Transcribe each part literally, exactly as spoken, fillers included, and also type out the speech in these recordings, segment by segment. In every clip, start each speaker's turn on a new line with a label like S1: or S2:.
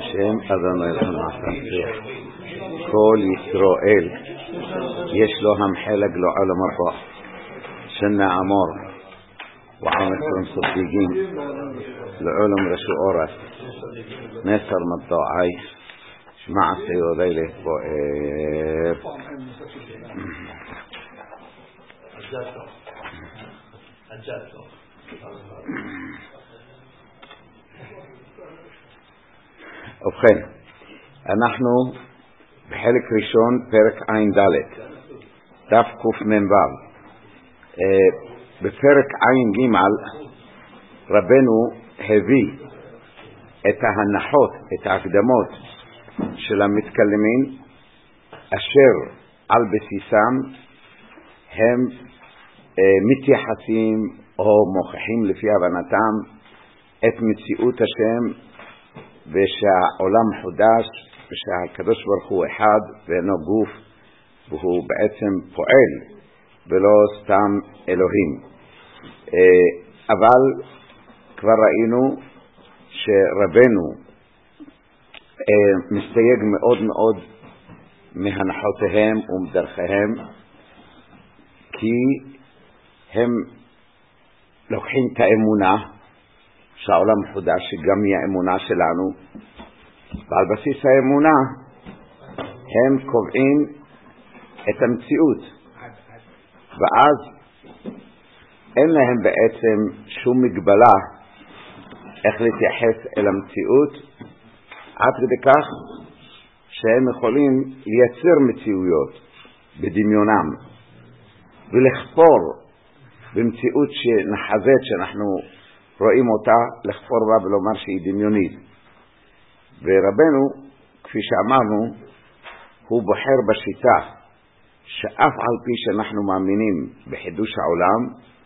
S1: שם אדוני לכם עשתך כל ישראל יש לו המחלק לו על המרפא שנה אמור وعامكم صديقين لعلم رشو أورس نسر مطاعي مع سيودي له بؤير ובכן, אנחנו בחלק ראשון פרק עין ד' דף קוף מנבב. בפרק עין ג' רבנו הביא את ההנחות, את ההקדמות של המתקלמים אשר על בסיסם הם מתייחסים או מוכיחים לפי הבנתם את מציאות השם ושהעולם חודש ושהקדוש ברוך הוא אחד ואינו גוף והוא בעצם פועל ולא סתם אלוהים. אבל כבר ראינו שרבנו מסתייג מאוד מאוד מהנחותיהם ומדרכיהם, כי הם לוקחים את האמונה שהעולם חודש, שגם היא האמונה שלנו, ועל בסיס האמונה הם קובעים את המציאות, ואז אין להם בעצם שום מגבלה איך להתייחס אל המציאות, עד כדי כך שהם יכולים לייצר מציאויות בדמיונם ולחפור במציאות שנחזת שאנחנו רואים אותה, לחפור בה ולומר שהיא דמיונית. ורבנו, כפי שאמרנו, הוא בוחר בשיטה שאף על פי שאנחנו מאמינים בחידוש העולם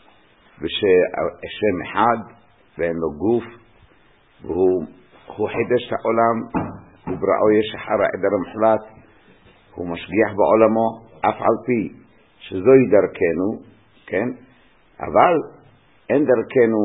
S1: ושהשם אחד ואין לו גוף והוא חידש את העולם ובראו יש אחר העדר המוחלט, הוא משגיח בעולמו אף על פי שזוהי דרכנו, כן? אבל אין דרכנו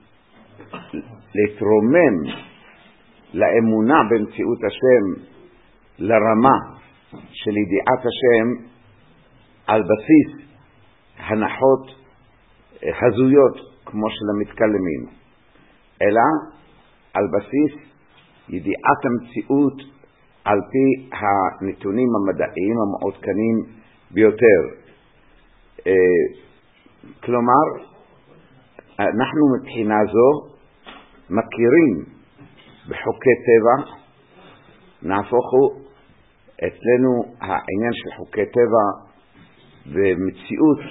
S1: להתרומם לאמונה במציאות השם לרמה של ידיעת השם על בסיס הנחות הזויות כמו של המתקלמים, אלא על בסיס ידיעת המציאות על פי הנתונים המדעיים המעודכנים ביותר. כלומר, אנחנו מבחינה זו מכירים בחוקי טבע, נהפוכו אצלנו העניין של חוקי טבע ומציאות,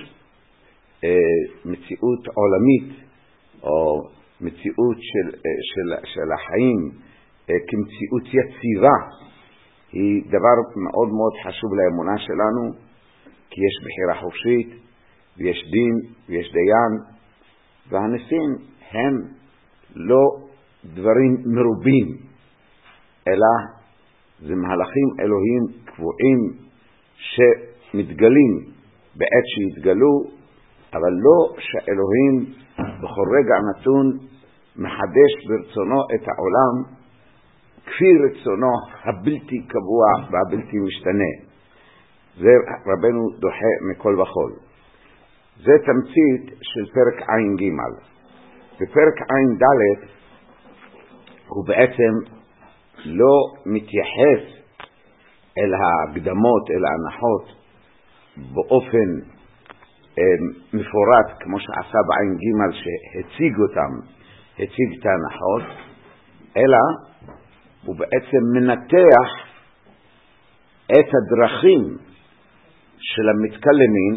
S1: מציאות עולמית או מציאות של, של, של החיים כמציאות יציבה היא דבר מאוד מאוד חשוב לאמונה שלנו, כי יש בחירה חופשית ויש דין ויש דיין, והניסים הם לא דברים מרובים, אלא זה מהלכים אלוהים קבועים שמתגלים בעת שהתגלו, אבל לא שאלוהים בכל רגע נתון מחדש ברצונו את העולם כפי רצונו הבלתי קבוע והבלתי משתנה. זה רבנו דוחה מכל וכל. זה תמצית של פרק עין ג'. בפרק עין ד' הוא בעצם לא מתייחס אל ההקדמות, אל ההנחות באופן מפורט כמו שעשה בעין ג' שהציג אותם, הציג את ההנחות, אלא הוא בעצם מנתח את הדרכים של המתקלמים,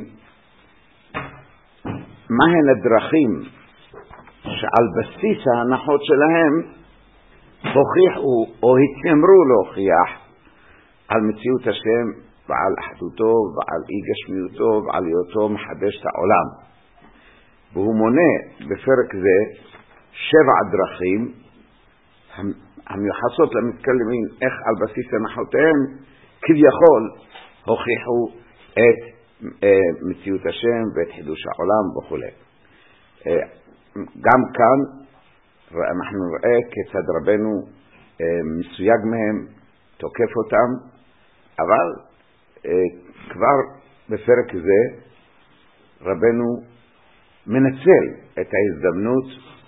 S1: מהן הדרכים שעל בסיס ההנחות שלהם הוכיחו או התיימרו להוכיח על מציאות השם ועל אחדותו ועל אי גשמיותו ועל היותו מחדש את העולם. והוא מונה בפרק זה שבע דרכים המיוחסות למתקלמים איך על בסיס הנחותיהם כביכול הוכיחו את מציאות השם ואת חידוש העולם וכו'. גם כאן אנחנו נראה כיצד רבנו מסויג מהם, תוקף אותם, אבל כבר בפרק זה רבנו מנצל את ההזדמנות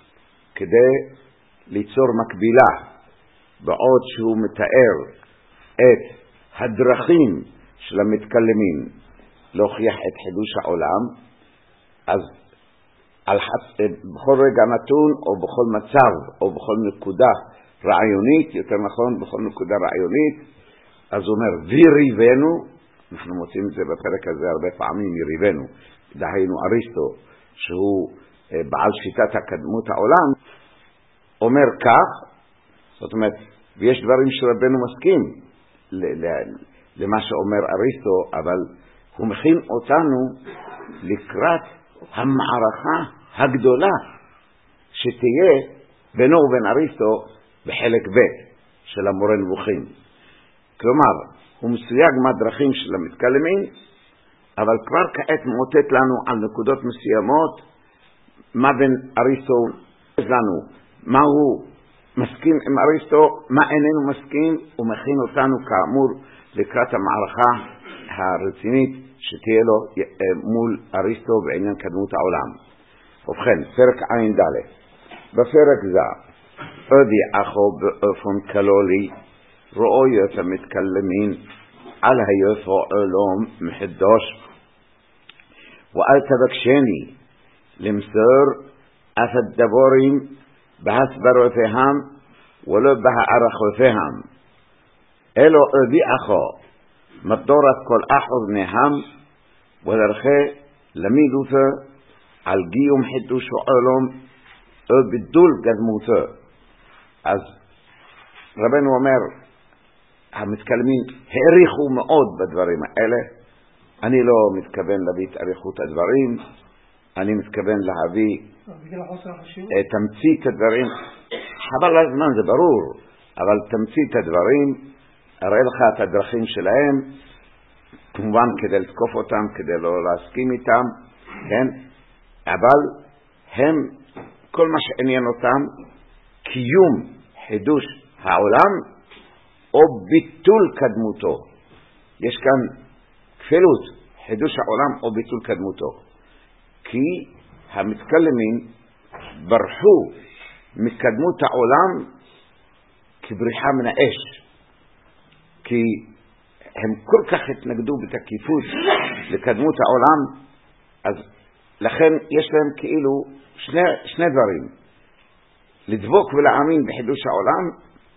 S1: כדי ליצור מקבילה, בעוד שהוא מתאר את הדרכים של המתקלמים להוכיח את חידוש העולם, אז על חצ... בכל רגע נתון או בכל מצב או בכל נקודה רעיונית, יותר נכון בכל נקודה רעיונית, אז הוא אומר ויריבנו, אנחנו מוצאים את זה בפרק הזה הרבה פעמים, יריבנו, דהיינו אריסטו שהוא בעל שיטת הקדמות העולם, אומר כך, זאת אומרת, ויש דברים שרבנו מסכים למה שאומר אריסטו, אבל הוא מכין אותנו לקראת המערכה הגדולה שתהיה בינו ובין אריסטו בחלק ב' של המורה נבוכים. כלומר, הוא מסויג מהדרכים של המתקלמים, אבל כבר כעת מוטט לנו על נקודות מסוימות מה בין אריסטו לנו, מה הוא מסכים עם אריסטו, מה איננו מסכים, הוא מכין אותנו כאמור לקראת המערכה הרצינית שתהיה לו מול אריסטו בעניין קדמות העולם. ובכן, פרק עין ד' בפרק זה עדי אחו באופן כלולי רואיות המתקלמים על היותו עולם מחדש, ואל תבקשני למסור אף הדבורים בהסברותיהם ולא בהערכותיהם, אלו עדי אחו מדורת כל אחוז מהם ודרכי למיד אותו על גיום חידוש העולם או בידול קדמותו. אז רבנו אומר, המתקלמים העריכו מאוד בדברים האלה. אני לא מתכוון להביא את עריכות הדברים, אני מתכוון להביא את תמצית הדברים. חבל הזמן, זה ברור, אבל תמצית הדברים, אראה לך את הדרכים שלהם, כמובן כדי לתקוף אותם, כדי לא להסכים איתם, כן? אבל הם, כל מה שעניין אותם, קיום חידוש העולם או ביטול קדמותו. יש כאן כפילות, חידוש העולם או ביטול קדמותו. כי המתקלמים ברחו מקדמות העולם כבריחה מן האש. כי הם כל כך התנגדו בתקיפות לקדמות העולם, אז לכן יש להם כאילו שני, שני דברים. לדבוק ולהאמין בחידוש העולם,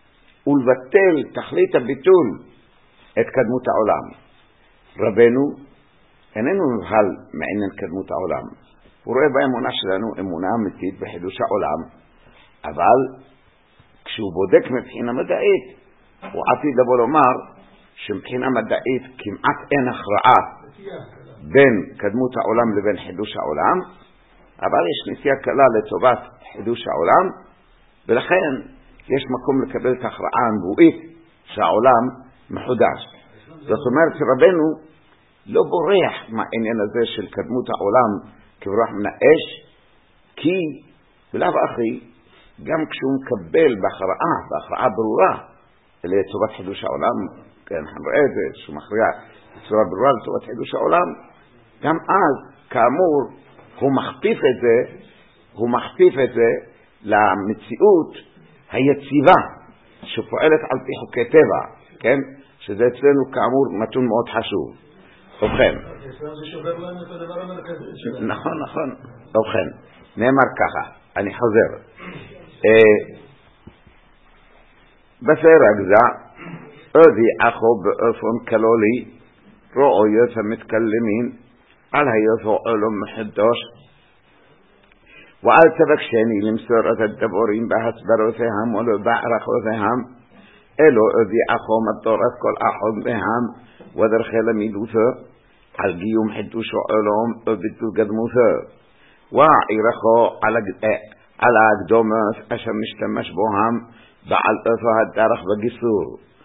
S1: ולבטל תכלית הביטול את קדמות העולם. רבנו איננו נבהל מעניין קדמות העולם. הוא רואה באמונה שלנו אמונה אמיתית בחידוש העולם, אבל כשהוא בודק מבחינה מדעית, הוא עתיד לבוא לומר שמבחינה מדעית כמעט אין הכרעה בין קדמות העולם לבין חידוש העולם, אבל יש נטייה קלה לטובת חידוש העולם, ולכן יש מקום לקבל את ההכרעה הנבואית שהעולם מחודש. זאת אומרת שרבנו לא בורח מהעניין הזה של קדמות העולם כברוח מן האש, כי בלב אחי גם כשהוא מקבל בהכרעה, בהכרעה ברורה לטובת חידוש העולם, כן, אנחנו רואה את זה, שהוא מכריע בצורה ברורה לטובת חידוש העולם, גם אז כאמור הוא מכפיף את זה, הוא מכפיף את זה למציאות היציבה שפועלת על פי חוקי טבע, כן? שזה אצלנו כאמור נתון מאוד חשוב. ובכן, נכון, נכון. ובכן, נאמר ככה, אני חוזר. בפרק זה עדי אחו באופן כללי רואיות המתקלמים על היותו עולם מחדש, ואל תבקשני למסור את הדבורים בהסברותיהם ולא בהערכותיהם, אלו עדי אחו מדורת כל אחד מהם ודרכי למידותו על גיום חידוש העולם וביטול קדמותו, ועירכו על ההקדומות אשר משתמש בהם בעל אופו הדרך בגיסור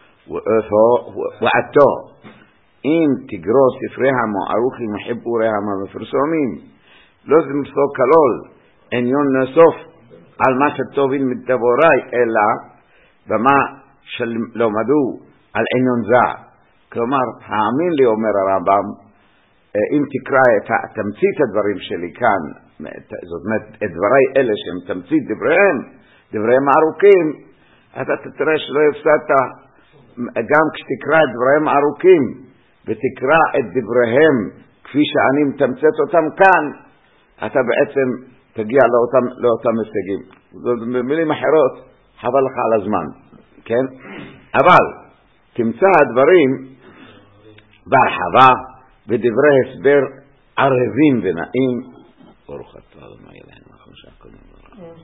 S1: ועתו. אם תגרו ספריהם וערוכים וחיבוריהם המפורסמים, לא זמסו כלול עניון נוסף על מה שטובין מדבורי, אלא במה שלומדו על עניון זה. כלומר, האמין לי, אומר הרמב"ם, אם תקרא את תמצית הדברים שלי כאן, זאת אומרת, את דברי אלה שהם תמצית דבריהם, דבריהם ארוכים, אתה תראה שלא הפסדת, גם כשתקרא את דבריהם ארוכים, ותקרא את דבריהם כפי שאני מתמצת אותם כאן, אתה בעצם תגיע לאותם, לאותם הישגים. במילים אחרות, חבל לך על הזמן, כן? אבל תמצא הדברים בהרחבה, בדברי הסבר ערבים ונעים. ברוך אתה אדוני אלוהינו מלך שהכל נברא.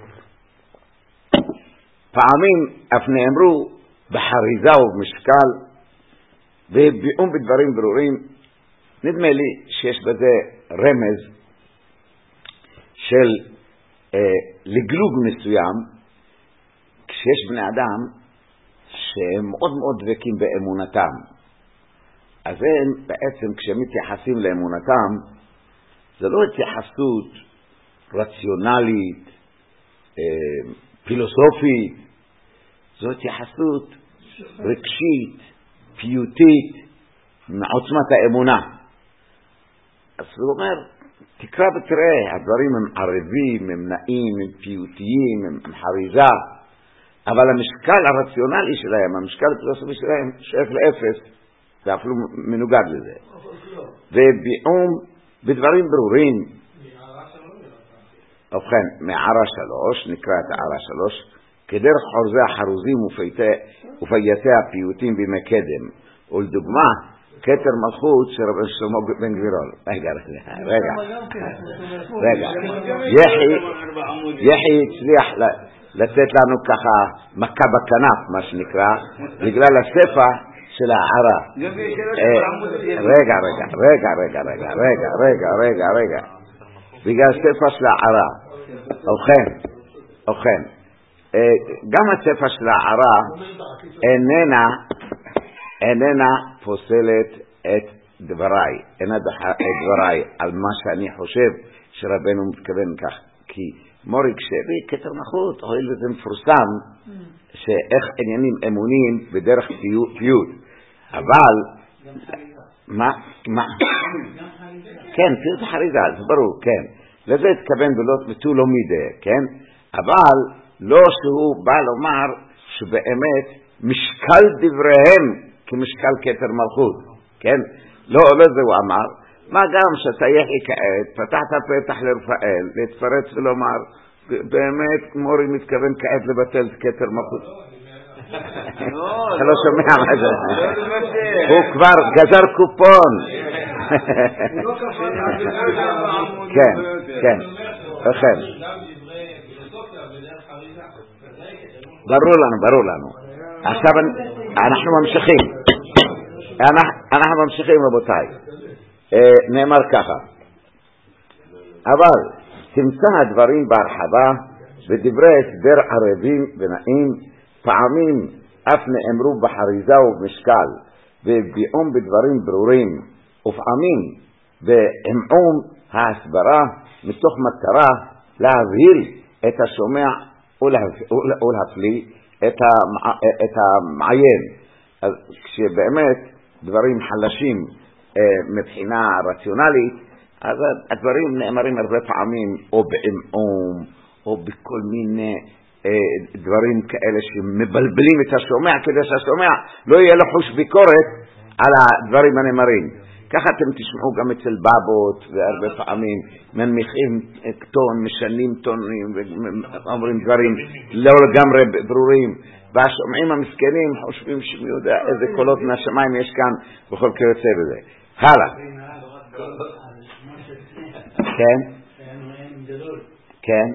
S1: פעמים אף נאמרו בחריזה ובמשקל, והביאום בדברים ברורים. נדמה לי שיש בזה רמז של אה, לגלוג מסוים, כשיש בני אדם שהם מאוד מאוד דבקים באמונתם. אז הם בעצם כשהם מתייחסים לאמונתם, זה לא התייחסות רציונלית, אה, פילוסופית, זו התייחסות רגשית, פיוטית, מעוצמת האמונה. אז הוא אומר, תקרא ותראה, הדברים הם ערבים, הם נעים, הם פיוטיים, הם חריזה, אבל המשקל הרציונלי שלהם, המשקל הפילוסופי שלהם, שייך לאפס, זה אפילו מנוגד לזה. וביאום בדברים ברורים. ובכן, מערה שלוש, נקרא את הערה שלוש, כדרך חורזי החרוזים ופייתי הפיוטים בימי קדם, ולדוגמה, כתר מלכות של רבי שלמה בן גבירול. רגע, רגע, רגע. יחי הצליח לתת לנו ככה מכה בכנף, מה שנקרא, בגלל הספר של הערה. רגע, רגע, רגע, רגע, רגע, רגע, רגע, רגע, רגע. בגלל הספר של הערה. ובכן, ובכן, גם הספר של הערה איננה איננה פוסלת את דבריי, אינה דחה את דבריי על מה שאני חושב שרבנו מתכוון כך. כי מוריק שבי כתר מלכות, הואיל וזה מפורסם שאיך עניינים אמונים בדרך פיוט. אבל מה? מה? כן, פיוט חריזה, זה ברור, כן. לזה התכוון ותו לא מידה, כן? אבל לא שהוא בא לומר שבאמת משקל דבריהם כמשקל כתר מלכות, כן? לא, לא זה הוא אמר. מה גם שאתה יחי כעת, פתחת פתח לרפאל, להתפרץ ולומר, באמת מורי מתכוון כעת לבטל את כתר מלכות. אתה לא שומע מה זה? הוא כבר גזר קופון. כן, כן, לכן. ברור לנו, ברור לנו. עכשיו אנחנו ממשיכים. אנחנו ממשיכים רבותיי. נאמר ככה. אבל תמצא הדברים בהרחבה ודברי הסבר ערבים ונעים, פעמים אף נאמרו בחריזה ובמשקל והביאום בדברים ברורים, ופעמים בהמעום ההסברה מתוך מטרה להבהיר את השומע ולהפליא את המעיין. אז כשבאמת דברים חלשים מבחינה רציונלית, אז הדברים נאמרים הרבה פעמים או בהמעום או בכל מיני דברים כאלה שמבלבלים את השומע, כדי שהשומע לא יהיה לו חוש ביקורת על הדברים הנאמרים. ככה אתם תשמעו גם אצל בבות, והרבה פעמים מנמיכים טון, משנים טונים, ואומרים דברים לא לגמרי ברורים, והשומעים המסכנים חושבים שמי יודע איזה קולות מהשמיים יש כאן, בכל כיוצא בזה. הלאה. כן? כן?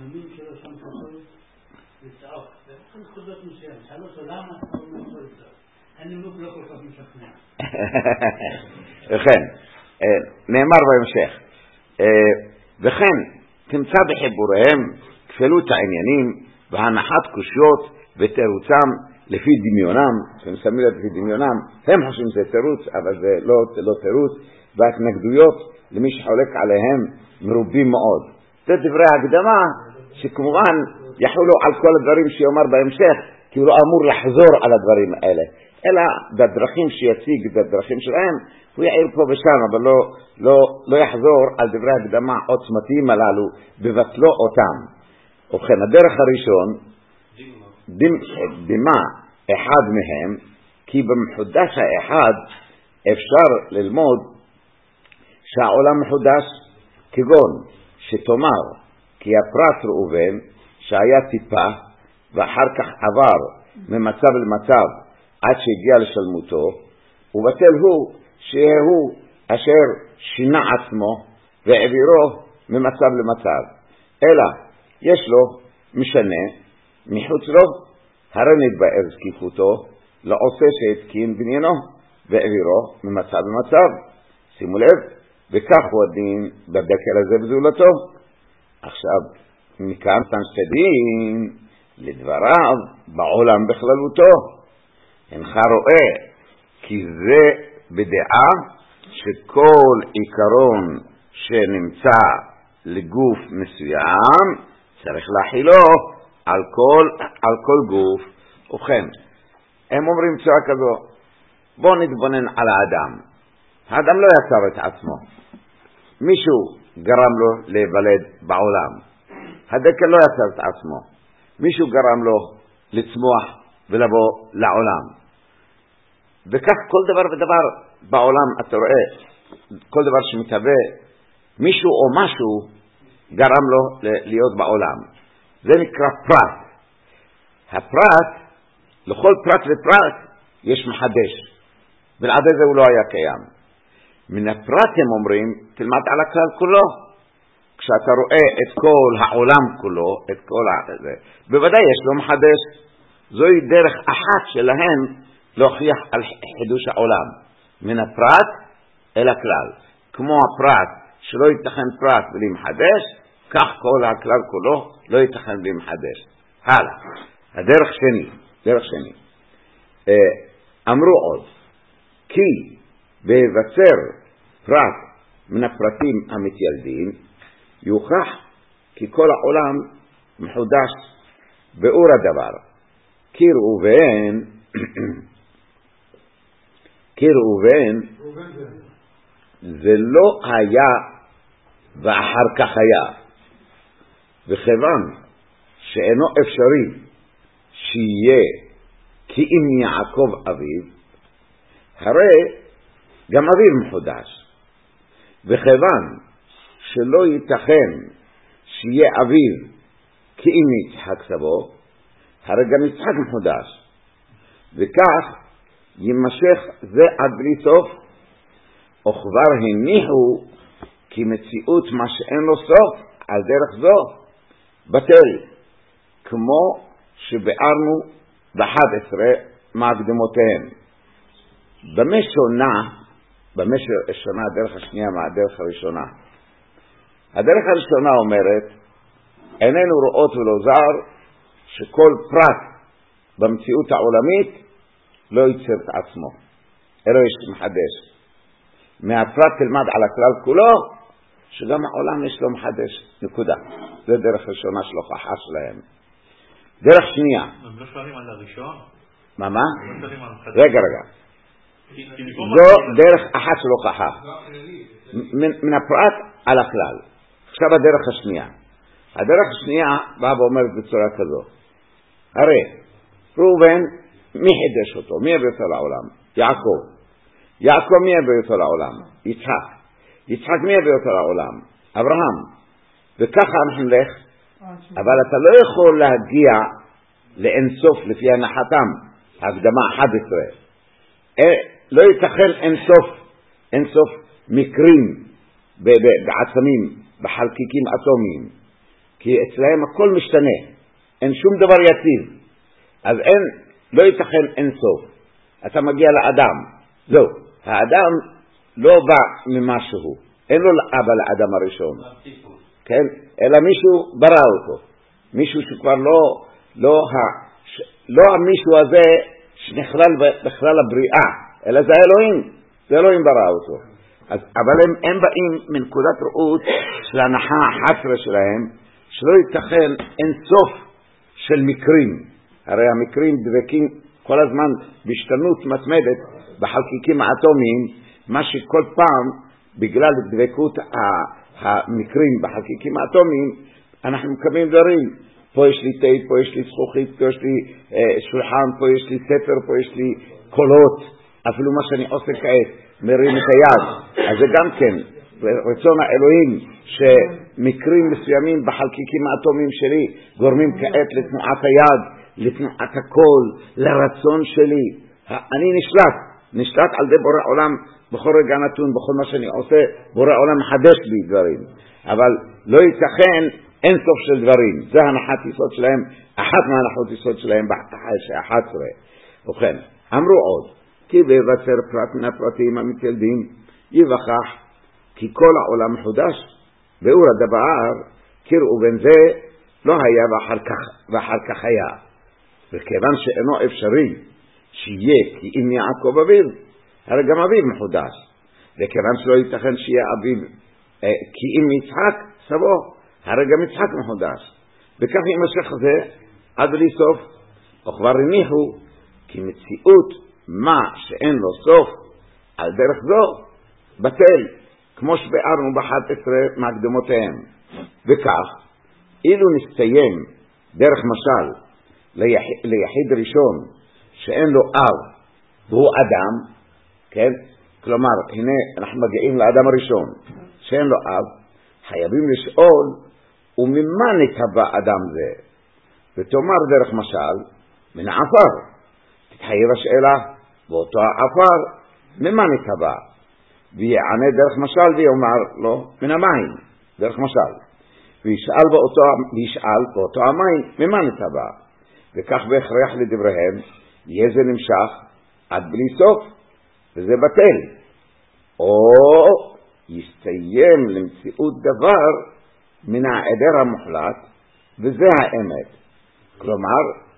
S1: וכן, נאמר בהמשך, וכן תמצא בחיבוריהם כפלות העניינים והנחת קושיות ותירוצם לפי דמיונם, שהם שמים לפי דמיונם, הם חושבים שזה תירוץ, אבל זה לא, זה לא תירוץ, וההתנגדויות למי שחולק עליהם מרובים מאוד. זה דברי הקדמה שכמובן יחולו על כל הדברים שיאמר בהמשך, כי הוא לא אמור לחזור על הדברים האלה, אלא בדרכים שיציג, בדרכים שלהם, הוא יעיר פה ושם, אבל לא, לא, לא יחזור על דברי הקדמה עוצמתיים הללו, בבטלו אותם. ובכן, הדרך הראשון, דמה אחד מהם, כי במחודש האחד אפשר ללמוד שהעולם מחודש, כגון שתאמר כי הפרט ראובן שהיה טיפה ואחר כך עבר ממצב למצב עד שהגיע לשלמותו, ובטל הוא שהוא אשר שינה עצמו והעבירו ממצב למצב, אלא יש לו משנה מחוץ לו, הרי נתבאר זקיפותו לעושה שהתקין בניינו והעבירו ממצב למצב. שימו לב, וכך הוא הדין בדקל הזה בזולתו. עכשיו, מכאן תנשדין לדבריו בעולם בכללותו. אינך רואה כי זה בדעה שכל עיקרון שנמצא לגוף מסוים צריך להחילו על כל, על כל גוף. ובכן, הם אומרים צורה כזו, בוא נתבונן על האדם. האדם לא יצר את עצמו, מישהו גרם לו להיוולד בעולם. הדקל לא יצר את עצמו, מישהו גרם לו לצמוח ולבוא לעולם. וכך כל דבר ודבר בעולם, אתה רואה, כל דבר שמתהווה, מישהו או משהו גרם לו להיות בעולם. זה נקרא פרט. הפרט, לכל פרט ופרט יש מחדש, בלעדי זה הוא לא היה קיים. מן הפרט הם אומרים, תלמד על הכלל כולו. כשאתה רואה את כל העולם כולו, את כל הזה, בוודאי יש לו מחדש. זוהי דרך אחת שלהם להוכיח על חידוש העולם. מן הפרט אל הכלל. כמו הפרט שלא ייתכן פרט בלי מחדש, כך כל הכלל כולו לא ייתכן בלי מחדש. הלאה. הדרך שני, דרך שני. אמרו עוד, כי בהיווצר פרט מן הפרטים המתיילדים, יוכח כי כל העולם מחודש באור הדבר. כי ראובן, כי ראובן, זה לא היה ואחר כך היה. וכיוון שאינו אפשרי שיהיה כי אם יעקב אביו, הרי גם אביו מחודש. וכיוון שלא ייתכן שיהיה אביו כי אם יצחק סבו, הרי גם יצחק מחודש. וכך יימשך זה עד בלי סוף, וכבר הניחו כי מציאות מה שאין לו סוף על דרך זו בטל, כמו שבארנו באחד עשרה מהקדמותיהם. במה שונה, במה שונה הדרך השנייה מהדרך הראשונה? הדרך הראשונה אומרת, איננו רואות ולא זר שכל פרט במציאות העולמית לא ייצר את עצמו, אלא יש מחדש. מהפרט תלמד על הכלל כולו, שגם העולם יש לו מחדש, נקודה. זה דרך ראשונה של הוכחה שלהם. דרך שנייה.
S2: הם לא שואלים על הראשון?
S1: מה מה? רגע רגע. זו דרך אחת של הוכחה. מן הפרט על הכלל. עכשיו הדרך השנייה. הדרך השנייה באה ואומרת בצורה כזו. הרי ראובן, מי חידש אותו? מי הביא אותו לעולם? יעקב. יעקב מי הביא אותו לעולם? יצחק. יצחק מי הביא אותו לעולם? אברהם. וככה אנחנו נלך, אבל אתה לא יכול להגיע לאינסוף לפי הנחתם, הקדמה אחת עשרה. לא ייתכן אינסוף, אינסוף מקרים בעצמים, בחלקיקים אטומיים, כי אצלהם הכל משתנה, אין שום דבר יציב, אז אין, לא ייתכן אינסוף. אתה מגיע לאדם, זהו, האדם לא בא ממשהו, אין לו אבא לאדם הראשון, כן? אלא מישהו ברא אותו, מישהו שכבר לא, לא, לא המישהו הזה שנכלל בכלל הבריאה, אלא זה אלוהים, זה אלוהים ברא אותו. אז, אבל הם, הם באים מנקודת ראות של הנחה ה-אחת עשרה שלהם, שלא ייתכן אין סוף של מקרים, הרי המקרים דבקים כל הזמן בהשתנות מתמדת בחלקיקים האטומיים, מה שכל פעם בגלל דבקות המקרים בחלקיקים האטומיים אנחנו מקבלים דברים. פה יש לי תה, פה יש לי זכוכית, פה יש לי אה, שולחן, פה יש לי ספר, פה יש לי קולות, אפילו מה שאני עושה כעת מרים את היד. אז זה גם כן רצון האלוהים שמקרים מסוימים בחלקיקים האטומיים שלי גורמים כעת לתנועת היד, לתנועת הקול, לרצון שלי. אני נשלט, נשלט על ידי בורא עולם בכל רגע נתון, בכל מה שאני עושה, בורא עולם מחדש בי דברים. אבל לא ייתכן אין סוף של דברים. זה הנחת יסוד שלהם, אחת מהנחות יסוד שלהם ב-אחת עשרה. ובכן, אמרו עוד, כי בבצר פרט מן הפרטים המתיילדים, יבחח כי כל העולם מחודש, ואור הדבר, קראו בין זה, לא היה ואחר כך, ואחר כך היה. וכיוון שאינו אפשרי שיהיה כי אם יעקב אביו, הרי גם אביו מחודש. וכיוון שלא ייתכן שיהיה אביו אה, כי אם יצחק, סבו, הרי גם יצחק מחודש. וכך יימשך זה עד לסוף. וכבר הניחו כי מציאות מה שאין לו סוף על דרך זו בטל, כמו שבארנו ב-אחת עשרה מהקדמותיהם. וכך, אילו נסתיים דרך משל ליחיד, ליחיד ראשון שאין לו אב והוא אדם, כן? כלומר, הנה אנחנו מגיעים לאדם הראשון שאין לו אב, חייבים לשאול וממה נטבע אדם זה? ותאמר דרך משל מן העפר. תתחייב השאלה באותו העפר ממה נטבע? ויענה דרך משל ויאמר לו מן המים, דרך משל. וישאל באותו, וישאל באותו המים ממה נטבע? וכך בהכרח לדבריהם יהיה זה נמשך עד בלי סוף, וזה בטל. או יסתיים למציאות דבר מן העדר המוחלט, וזה האמת. כלומר,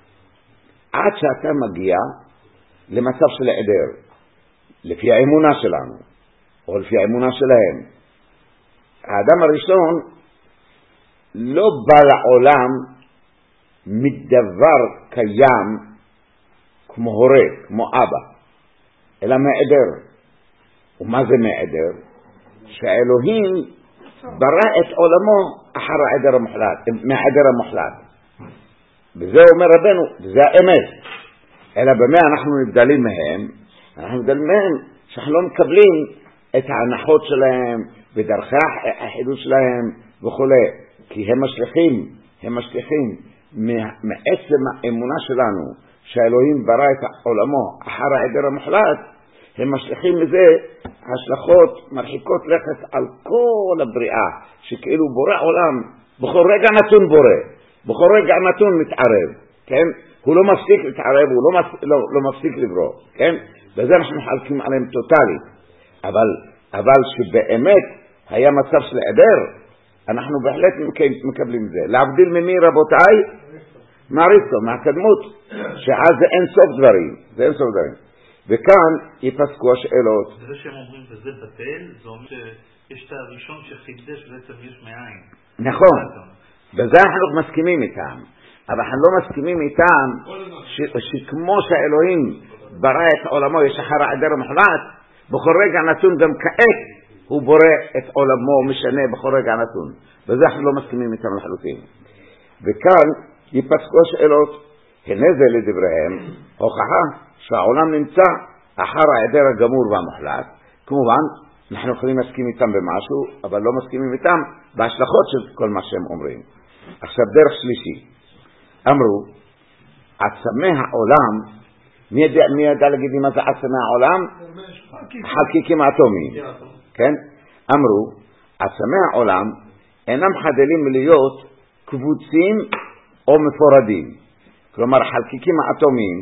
S1: עד שאתה מגיע למצב של העדר, לפי האמונה שלנו, או לפי האמונה שלהם. האדם הראשון לא בא לעולם מדבר קיים כמו הורה, כמו אבא, אלא מעדר. ומה זה מעדר? שהאלוהים ברא את עולמו אחר העדר המוחלט, מהעדר המוחלט. וזה אומר רבנו, וזה האמת. אלא במה אנחנו נבדלים מהם? אנחנו נבדלים מהם שאנחנו לא מקבלים את ההנחות שלהם ודרכי החידוש שלהם וכו'. כי הם משליחים, הם משליחים מעצם האמונה שלנו שהאלוהים ברא את עולמו אחר העדר המוחלט, הם משליחים מזה השלכות מרחיקות לכת על כל הבריאה, שכאילו בורא עולם בכל רגע נתון בורא, בכל רגע נתון מתערב, כן? הוא לא מפסיק להתערב, הוא לא מפסיק, לא, לא מפסיק לברוא, כן? בזה אנחנו מחלקים עליהם טוטלית. אבל, אבל שבאמת היה מצב של עדר, אנחנו בהחלט מקבלים זה. להבדיל ממי רבותיי? מהריסטו, מהקדמות, שאז זה אין סוף דברים, זה אין סוף דברים. וכאן ייפסקו השאלות.
S2: זה שהם אומרים וזה בטל, זה אומר שיש את הראשון שחידש בעצם יש מאין.
S1: נכון, בזה אנחנו מסכימים איתם. אבל אנחנו לא מסכימים איתם שכמו שהאלוהים ברא את עולמו יש אחר העדר המוחלט, בכל רגע נתון גם כעת הוא בורא את עולמו, משנה בכל רגע נתון. בזה אנחנו לא מסכימים איתם לחלוטין. וכאן ייפסקו השאלות. הנה זה לדבריהם הוכחה שהעולם נמצא אחר העדר הגמור והמוחלט. כמובן אנחנו יכולים להסכים איתם במשהו, אבל לא מסכימים איתם בהשלכות של כל מה שהם אומרים. עכשיו דרך שלישי, אמרו עצמי העולם, מי ידע, מי ידע להגיד מה זה עצמי העולם? חלקיקים אטומיים, כן? אמרו עצמי העולם אינם חדלים להיות קבוצים או מפורדים, כלומר חלקיקים האטומיים,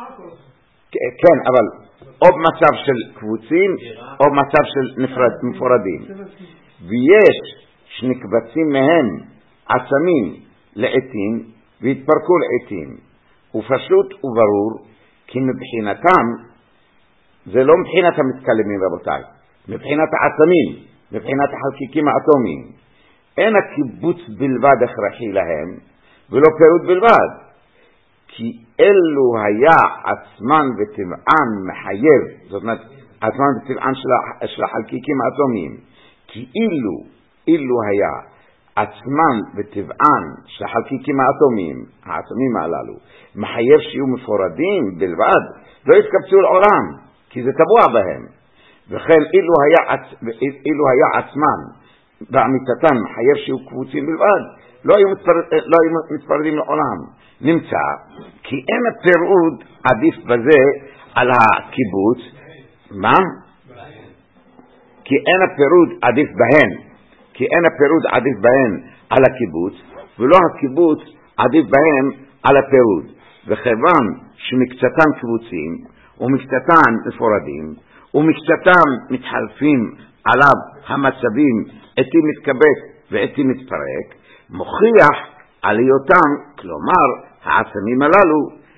S1: כן, אבל או במצב של קבוצים או במצב של נפרד, מפורדים. ויש שנקבצים מהם עצמים לעתים והתפרקו לעתים, ופשוט וברור כי מבחינתם, זה לא מבחינת המתקלמים רבותיי, מבחינת העצמים, מבחינת החלקיקים האטומיים, אין הקיבוץ בלבד הכרחי להם ולא פירוד בלבד, כי אלו היה עצמן וטבען מחייב, זאת אומרת, עצמן וטבען של, של החלקיקים האטומיים, כי אילו, אילו היה עצמן וטבען של החלקיקים האטומיים, האטומים הללו, מחייב שיהיו מפורדים בלבד, לא יתקבצו לעולם, כי זה טבוע בהם. וכן אילו היה, אילו היה עצמן באמיתתן מחייב שיהיו קבוצים בלבד, לא היו, מתפרד, לא היו מתפרדים לעולם. נמצא כי אין הפירוד עדיף בזה על הקיבוץ. מה? כי אין הפירוד עדיף בהן, כי אין הפירוד עדיף בהן על הקיבוץ, ולא הקיבוץ עדיף בהן על הפירוד. וכיוון שמקצתם קיבוצים ומקצתם מפורדים ומקצתם מתחלפים עליו המצבים, עתי מתקבץ ועתי מתפרק, מוכיח על היותם, כלומר העצמים הללו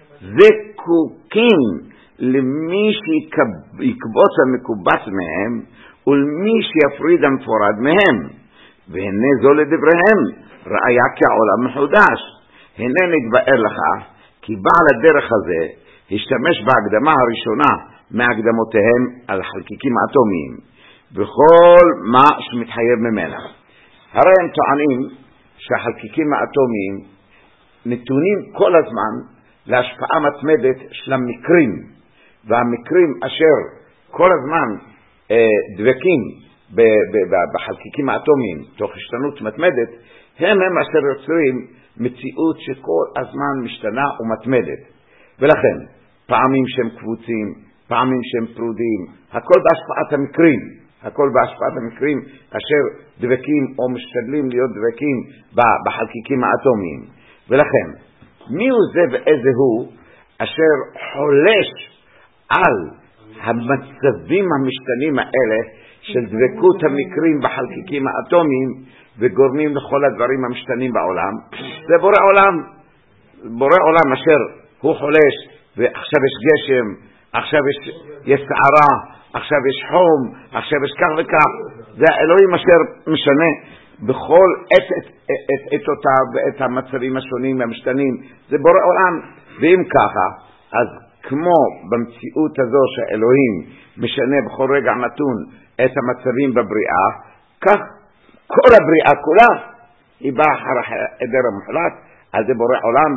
S1: זקוקים למי שיקבוץ המקובץ מהם ולמי שיפריד המפורד מהם. והנה זו לדבריהם ראיה כעולם מחודש. הנה נתבאר לך כי בעל הדרך הזה השתמש בהקדמה הראשונה מהקדמותיהם על חלקיקים אטומיים בכל מה שמתחייב ממנה. הרי הם טוענים שהחלקיקים האטומיים נתונים כל הזמן להשפעה מתמדת של המקרים, והמקרים אשר כל הזמן אה, דבקים ב- ב- ב- בחלקיקים האטומיים תוך השתנות מתמדת, הם הם אשר יוצרים מציאות שכל הזמן משתנה ומתמדת. ולכן פעמים שהם קבוצים, פעמים שהם פרודים, הכל בהשפעת המקרים, הכל בהשפעת המקרים אשר דבקים או משתדלים להיות דבקים בחלקיקים האטומיים. ולכן, מי הוא זה ואיזה הוא אשר חולש על המצבים המשתנים האלה של דבקות המקרים בחלקיקים האטומיים וגורמים לכל הדברים המשתנים בעולם? זה בורא עולם. בורא עולם אשר הוא חולש, ועכשיו יש גשם, עכשיו יש, יש סערה, עכשיו יש חום, עכשיו יש כך וכך. זה האלוהים אשר משנה בכל עת את, את, את אותה ואת המצבים השונים והמשתנים. זה בורא עולם. ואם ככה, אז כמו במציאות הזו שהאלוהים משנה בכל רגע נתון את המצבים בבריאה, כך כל הבריאה כולה היא באה אחר היעדר המוחלט. אז זה בורא עולם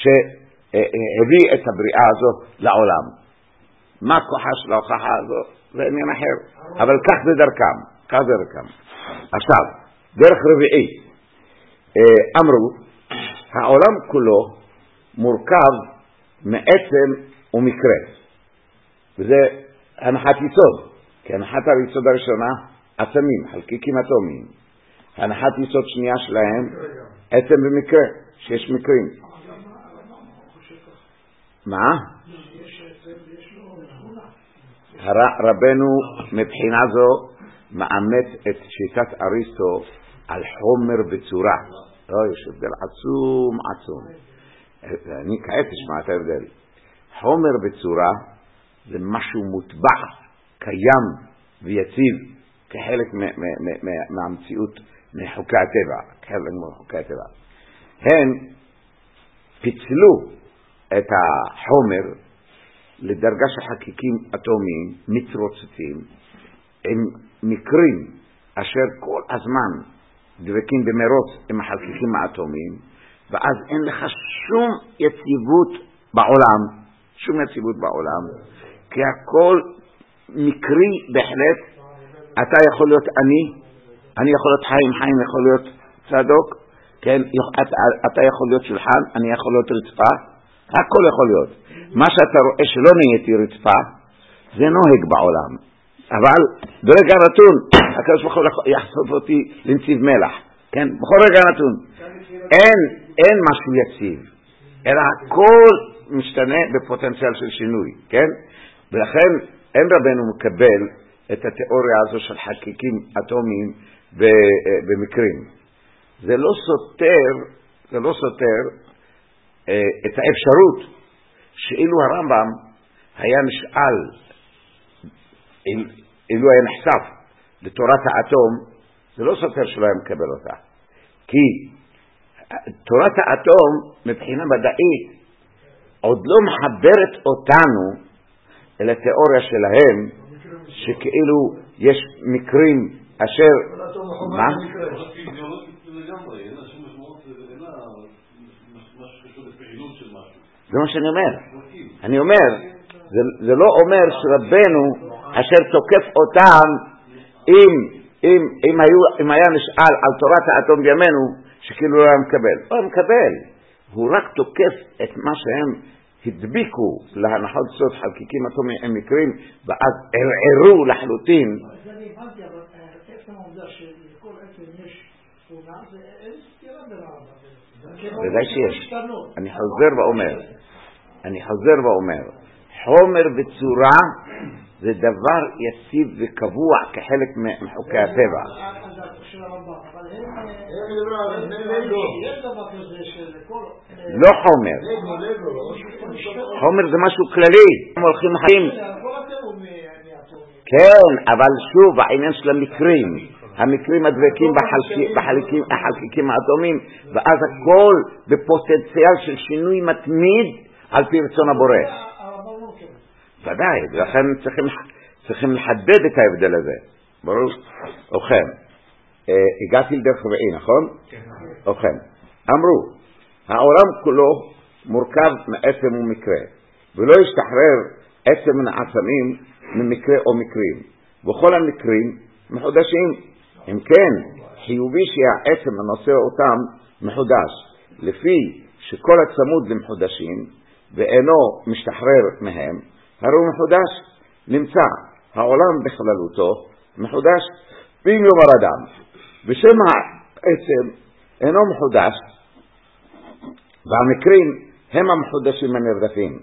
S1: שהביא את הבריאה הזו לעולם. מה כוחה של ההוכחה הזו? זה עניין אחר, אבל כך זה דרכם, כך זה דרכם. עכשיו, דרך רביעי, אמרו, העולם כולו מורכב מעצם ומקרה, וזה הנחת יסוד, כי הנחת היסוד הראשונה, עצמים, חלקיקים אטומיים. הנחת יסוד שנייה שלהם, עצם ומקרה, שיש מקרים. מה? רבנו מבחינה זו מאמץ את שיטת אריסטו על חומר וצורה. לא, יש הבדל עצום עצום. אני כעת אשמע את ההבדל. חומר וצורה זה משהו מוטבע, קיים ויציב כחלק מהמציאות, מחוקי הטבע, כחלק מחוקי הטבע. הם פיצלו את החומר לדרגה של חלקיקים אטומיים מתרוצצים עם מקרים אשר כל הזמן דבקים במרוץ עם החלקיקים האטומיים, ואז אין לך שום יציבות בעולם, שום יציבות בעולם, כי הכל מקרי בהחלט. אתה יכול להיות אני, אני יכול להיות חיים, חיים יכול להיות צדוק, כן? אתה, אתה יכול להיות שולחן, אני יכול להיות רצפה, הכל יכול להיות. מה שאתה רואה שלא נהייתי רצפה, זה נוהג בעולם. אבל ברגע נתון, הקדוש ברוך הוא יחשוף אותי לנציב מלח. כן? בכל רגע נתון. אין, אין משהו יציב. אלא הכל משתנה בפוטנציאל של שינוי. כן? ולכן אין רבנו מקבל את התיאוריה הזו של חלקיקים אטומיים במקרים. זה לא סותר, זה לא סותר את האפשרות שאילו הרמב"ם היה נשאל, אילו היה נחשף לתורת האטום, זה לא סותר שלא היה מקבל אותה. כי תורת האטום מבחינה מדעית עוד לא מחברת אותנו אל התיאוריה שלהם, שכאילו יש מקרים אשר... מה? זה מה שאני אומר. אני אומר, זה, זה לא אומר שרבנו אשר תוקף אותם אם, אם, אם, היו, אם היה נשאל על תורת האטום בימינו, שכאילו לא היה מקבל. לא היה מקבל. הוא רק תוקף את מה שהם הדביקו להנחות סוד חלקיקים אטומיים הם מקרים, ואז ערערו לחלוטין.
S3: זה אני הבנתי, אבל עצם העובדה שלכל עצם יש תמונה, זה אין סתירה ברעבה.
S1: ודאי שיש. אני חוזר ואומר, אני חוזר ואומר, חומר וצורה זה דבר יציב וקבוע כחלק מחוקי הטבע. לא חומר. חומר זה משהו כללי. הם הולכים חיים. כן, אבל שוב, העניין של המקרים. המקרים הדבקים בחלקיקים, החלקיקים האטומיים, ואז הכל בפוטנציאל של שינוי מתמיד על פי רצון הבורא. ודאי, ולכן צריכים, צריכים לחדד את ההבדל הזה. ברור? ובכן, הגעתי לדרך רביעי, נכון? כן. ובכן, אמרו, העולם כולו מורכב מעצם ומקרה, ולא ישתחרר עצם מן העצמים ממקרה או מקרים. בכל המקרים מחודשים. אם כן, חיובי שהעצם הנושא אותם מחודש, לפי שכל הצמוד למחודשים, ואינו משתחרר מהם, הרי הוא מחודש, נמצא העולם בכללותו מחודש. ואם יאמר אדם בשם העצם אינו מחודש, והמקרים הם המחודשים הנרדפים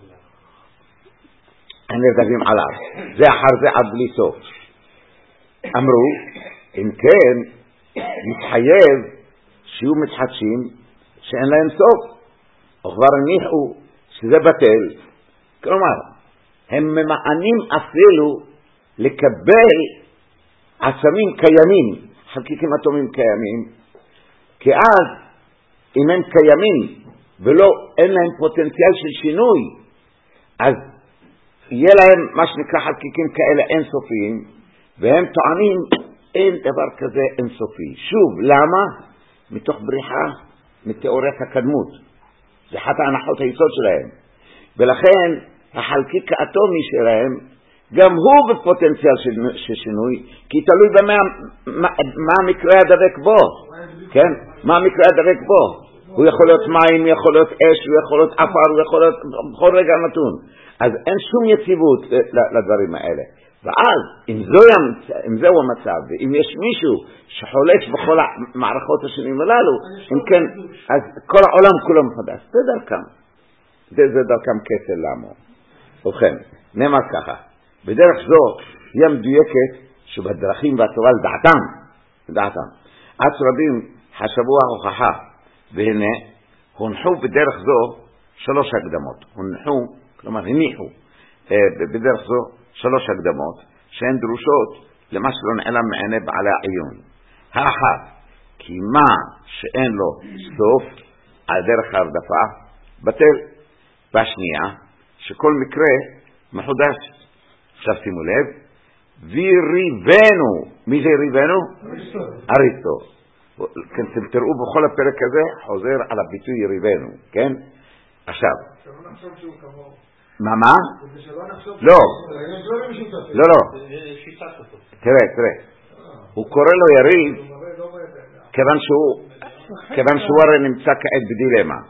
S1: הנרדפים עליו, זה אחר זה עד בלי סוף. אמרו, אם כן מתחייב שיהיו מתחדשים שאין להם סוף, או כבר הניחו שזה בטל. כלומר, הם ממענים אפילו לקבל עצמים קיימים, חלקיקים אטומיים קיימים, כי אז אם הם קיימים ולא אין להם פוטנציאל של שינוי, אז יהיה להם מה שנקרא חלקיקים כאלה אינסופיים, והם טוענים אין דבר כזה אינסופי. שוב, למה? מתוך בריחה מתיאוריית הקדמות. זה אחת ההנחות היסוד שלהם. ולכן החלקיק האטומי שלהם גם הוא בפוטנציאל של שינוי, כי תלוי במה מה, מה המקרה הדבק בו. כן? מה המקרה הדבק בו? הוא יכול להיות מים, הוא יכול להיות אש, הוא יכול להיות אפר, הוא יכול להיות בכל רגע נתון. אז אין שום יציבות לדברים האלה. ואז אם, זו, אם זהו המצב, ואם יש מישהו שחולש בכל המערכות השנים הללו, אם כן, אז כל העולם כולו מחדש. זה דרכם. זה, זה דרכם כסל לעמו. ובכן, נאמר ככה, בדרך זו היא מדויקת שבדרכים והתורה לדעתם, לדעתם. עד רבים חשבו ההוכחה, והנה, הונחו בדרך זו שלוש הקדמות. הונחו, כלומר הניחו, בדרך זו שלוש הקדמות, שהן דרושות למה שלא נעלם מעיני בעלי העיון. האחת, כי מה שאין לו סוף על דרך ההרדפה, בטל. והשנייה, שכל מקרה מחודש. עכשיו שימו לב, ויריבנו. מי זה יריבנו? אריסטו. אריסטו. אתם תראו בכל הפרק הזה, חוזר על הביטוי יריבנו, כן? עכשיו. שלא נחשוב שהוא כמוהו. מה מה? לא. לא, לא. תראה, תראה. הוא קורא לו יריב, כיוון שהוא, כיוון שהוא הרי נמצא כעת בדילמה.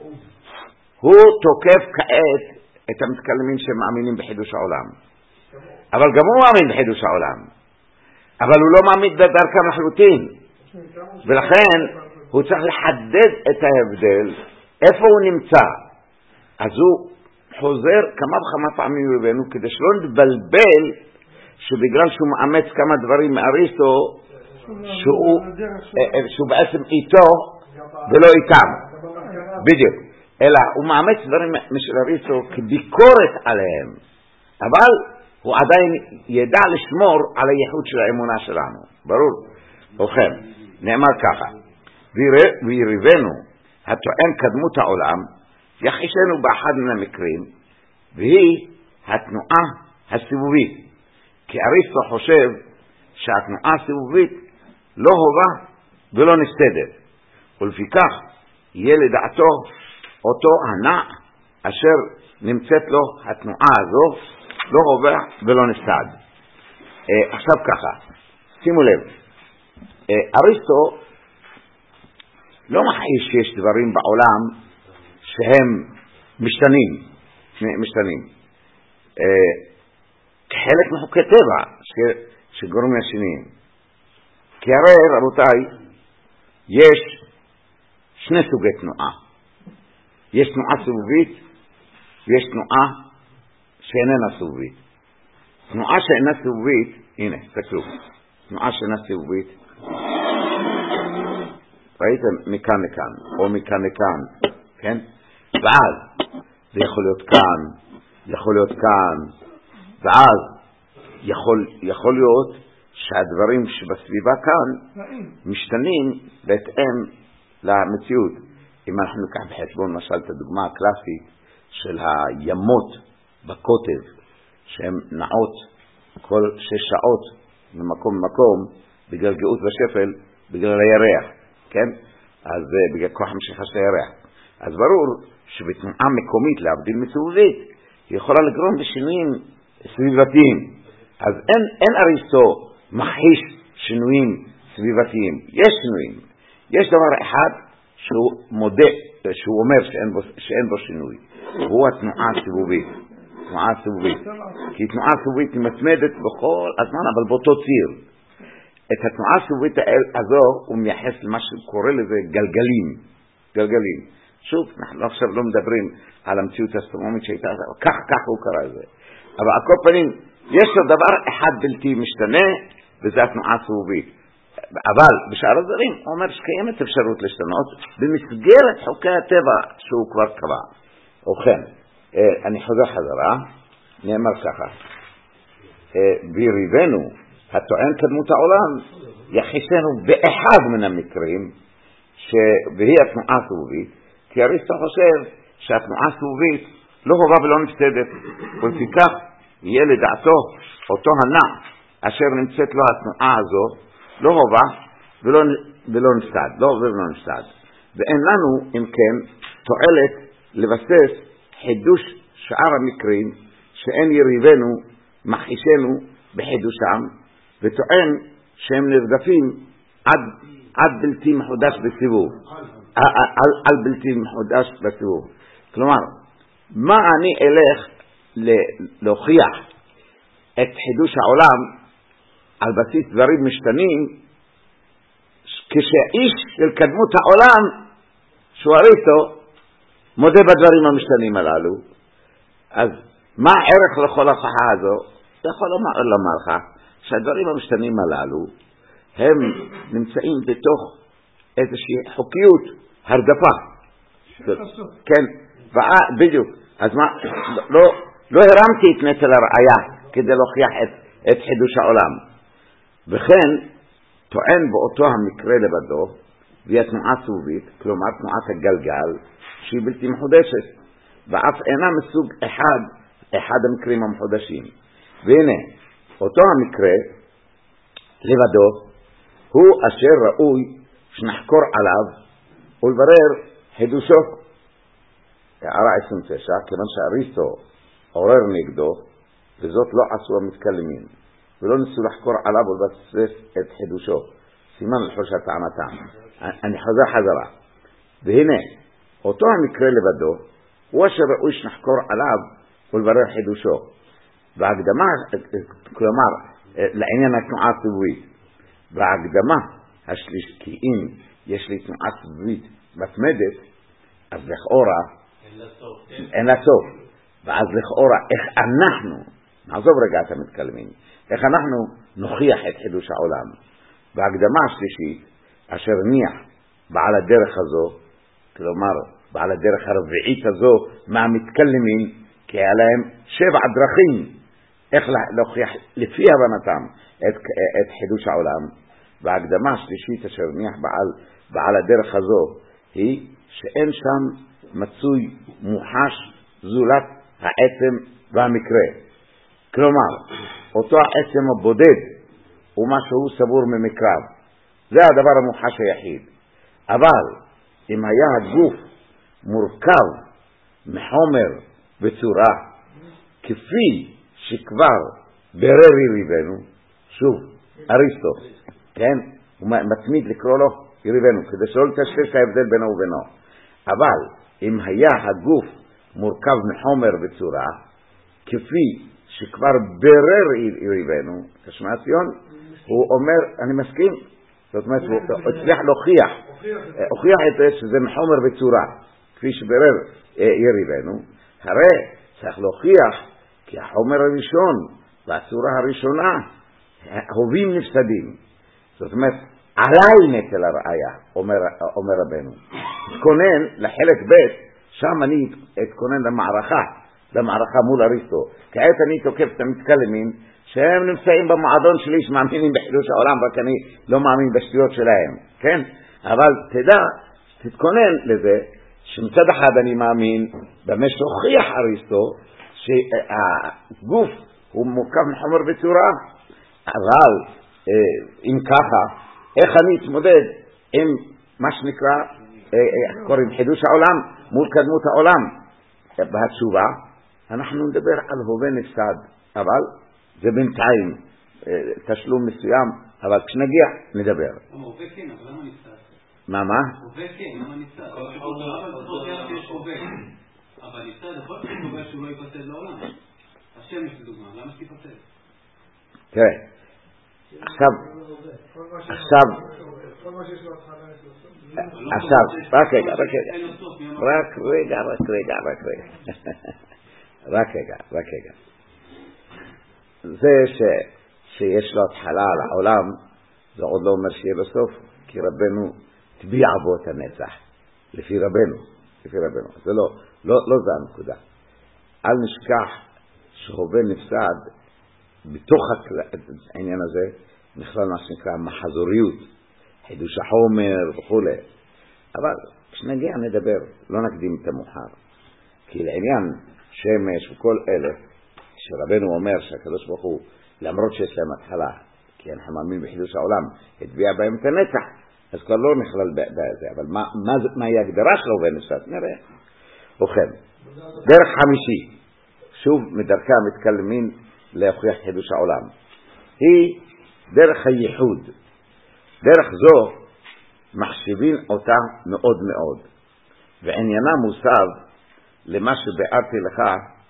S1: הוא תוקף כעת את המתקלמים שמאמינים בחידוש העולם. אבל גם הוא מאמין בחידוש העולם. אבל הוא לא מאמין בדרכם לחלוטין. ולכן הוא צריך לחדד את ההבדל, איפה הוא נמצא. אז הוא חוזר כמה וכמה פעמים רבנו, כדי שלא נתבלבל שבגלל שהוא מאמץ כמה דברים מאריסטו, שהוא, שהוא בעצם איתו ולא איתם. בדיוק. אלא הוא מאמץ דברים משל אריסטו כביקורת עליהם. אבל הוא עדיין ידע לשמור על הייחוד של האמונה שלנו. ברור? ובכן, נאמר ככה, ויריבנו הטוען קדמות העולם, יחישנו באחד מן המקרים, והיא התנועה הסיבובית. כי אריסטו חושב שהתנועה הסיבובית לא הובה ולא נסתדת, ולפיכך יהיה לדעתו אותו הנע אשר נמצאת לו התנועה הזו לא הובה ולא נסתד. אה, עכשיו ככה, שימו לב, אה, אריסטו לא מכחיש שיש דברים בעולם שהם משתנים, משתנים. אה, כחלק מחוקי טבע ש, שגורמים לשינויים. כי הרי רבותיי, יש שני סוגי תנועה. יש תנועה סיבובית ויש תנועה שאיננה סיבובית. תנועה שאינה סיבובית, הנה, תקלו, תנועה שאינה סיבובית, ראיתם מכאן לכאן, או מכאן לכאן, כן? ואז זה יכול להיות כאן, יכול להיות כאן, ואז יכול, יכול להיות שהדברים שבסביבה כאן משתנים בהתאם למציאות. אם אנחנו ניקח בחשבון למשל את הדוגמה הקלאסית של הימות בקוטב, שהן נעות כל שש שעות ממקום למקום בגלל גאות ושפל, בגלל הירח, כן? אז בגלל כוח המשיכה של הירח. אז ברור שבתנועה מקומית להבדיל מסביבית היא יכולה לגרום לשינויים סביבתיים. אז אין, אין אריסטו מכחיש שינויים סביבתיים. יש שינויים. יש דבר אחד שהוא מודה, שהוא אומר שאין בו, שאין בו שינוי. הוא התנועה הסיבובית. תנועה סיבובית. כי תנועה סיבובית היא מתמדת בכל הזמן, אבל באותו ציר. את התנועה הסיבובית הזו הוא מייחס למה שקורא לזה גלגלים. גלגלים. שוב, אנחנו עכשיו לא מדברים על המציאות האסטרונומית שהייתה, כך, כך הוא קרא לזה. אבל על כל פנים, יש לו דבר אחד בלתי משתנה, וזה התנועה הסיבובית. אבל בשאר הדברים, הוא אומר שקיימת אפשרות להשתנות, במסגרת חוקי הטבע שהוא כבר קבע. ובכן, אני חוזר חזרה, נאמר ככה, ביריבנו, הטוען קדמות העולם, יחיסנו באחד מן המקרים, והיא התנועה הסיבובית, כי אריסטו חושב שהתנועה הסיבובית לא הובה ולא נפסדת, ולפיכך יהיה לדעתו אותו הנע אשר נמצאת לו התנועה הזו לא הובה ולא, ולא נפסד, לא הובה ולא נפסד. ואין לנו, אם כן, תועלת לבסס חידוש שאר המקרים שאין יריבנו מכחישנו בחידושם, וטוען שהם נרדפים עד, עד בלתי מחודש בסיבוב. על, על, על בלתי מחודש בסיבוב. כלומר, מה אני אלך להוכיח את חידוש העולם על בסיס דברים משתנים, כשאיש של קדמות העולם, שהוא אריסטו, מודה בדברים המשתנים הללו. אז מה הערך לכל ההוכחה הזו? יכול לומר, לומר לך שהדברים המשתנים הללו הם נמצאים בתוך איזושהי חוקיות הרדפה. כן, בדיוק. אז מה, לא, לא הרמתי את נטל הראייה כדי להוכיח את, את חידוש העולם. וכן, טוען באותו המקרה לבדו, והיא התנועה סיבובית, כלומר תנועת הגלגל, שהיא בלתי מחודשת, ואף אינה מסוג אחד, אחד המקרים המחודשים. והנה, אותו המקרה לבדו, הוא אשר ראוי שנחקור עליו ולברר חידושו. הערה עשרים ותשע, כיוון שאריסטו עורר נגדו, וזאת לא עשו המתקלמים, ולא ניסו לחקור עליו ולבסס את חידושו. סימן לחושת טענתם. אני חוזר חזרה. והנה, אותו המקרה לבדו, הוא אשר ראוי שנחקור עליו ולברר חידושו. בהקדמה, כלומר, לעניין התנועה הסיבובית, בהקדמה השלישית, כי אם יש לי תנועה סיבובית מתמדת, אז לכאורה אין לה סוף. ואז לכאורה איך אנחנו, נעזוב רגע את המתקלמים, איך אנחנו נוכיח את חידוש העולם. בהקדמה השלישית, אשר ניח בעל הדרך הזו, כלומר בעל הדרך הרביעית הזו מהמתקלמים, כי היה להם שבע דרכים איך להוכיח לפי הבנתם את, את חידוש העולם. וההקדמה השלישית אשר ניח בעל, בעל הדרך הזו היא שאין שם מצוי מוחש זולת העצם והמקרה. כלומר, אותו העצם הבודד הוא מה שהוא סבור ממקרב. זה הדבר המוחש היחיד. אבל אם היה הגוף מורכב מחומר בצורה כפי שכבר ברר יריבנו, שוב, אריסטו, כן? הוא מתמיד לקרוא לו יריבנו, כדי שלא לתשקש ההבדל בינו ובינו. אבל אם היה הגוף מורכב מחומר בצורה כפי שכבר ברר יריבנו, תשמע ציון, הוא אומר, אני מסכים, זאת אומרת, הוא הצליח להוכיח, הוכיח את זה שזה מחומר בצורה, כפי שברר יריבנו, הרי צריך להוכיח כי החומר הראשון והצורה הראשונה הובים נפסדים. זאת אומרת, עליי נטל הראיה, אומר, אומר רבנו. תתכונן לחלק ב', שם אני אתכונן למערכה, למערכה מול אריסטו. כעת אני תוקף את המתקלמים, שהם נמצאים במועדון שלי שמאמינים בחידוש העולם, רק אני לא מאמין בשטויות שלהם, כן? אבל תדע, תתכונן לזה, שמצד אחד אני מאמין, במה שהוכיח אריסטו, שהגוף הוא מורכב מחומר בצורה, אבל אם ככה, איך אני אתמודד עם מה שנקרא, קוראים חידוש העולם, מול קדמות העולם? בהתשובה, אנחנו נדבר על הווה נפסד, אבל זה בינתיים תשלום מסוים, אבל כשנגיע נדבר.
S4: הווה כן, אבל למה נפסד?
S1: מה מה?
S4: הווה כן, למה נפסד? אבל נפסד, יכול להיות הווה שהוא לא ייפסד לעולם. השם יש לדוגמה, למה שתיפסד?
S1: תראה, עכשיו, עכשיו, עכשיו, רק רגע, רק רגע, רק רגע, רק רגע, רק רגע, רק רגע, רק רגע. זה ש, שיש לו התחלה על העולם, זה עוד לא אומר שיהיה בסוף, כי רבנו תביע בו את הנצח, לפי רבנו, לפי רבנו. זה לא, לא, לא זה הנקודה. אל נשכח שהווה נפסד, בתוך העניין הזה, נכלל מה שנקרא מחזוריות, חידוש החומר וכו'. אבל כשנגיע נדבר, לא נקדים את המאוחר. כי לעניין שמש וכל אלה, שרבנו אומר שהקדוש ברוך הוא, למרות שיש להם התחלה, כי אנחנו מאמינים בחידוש העולם, התביע בהם את הנצח, אז כבר לא נכלל בזה. אבל מה, מה, מה היא הגדרה שלו בנפסד? נראה. ובכן, דרך חמישי, שוב מדרכי המתקלמים להוכיח חידוש העולם, היא דרך הייחוד. דרך זו מחשיבים אותה מאוד מאוד, ועניינה מוסב למה שבארתי לך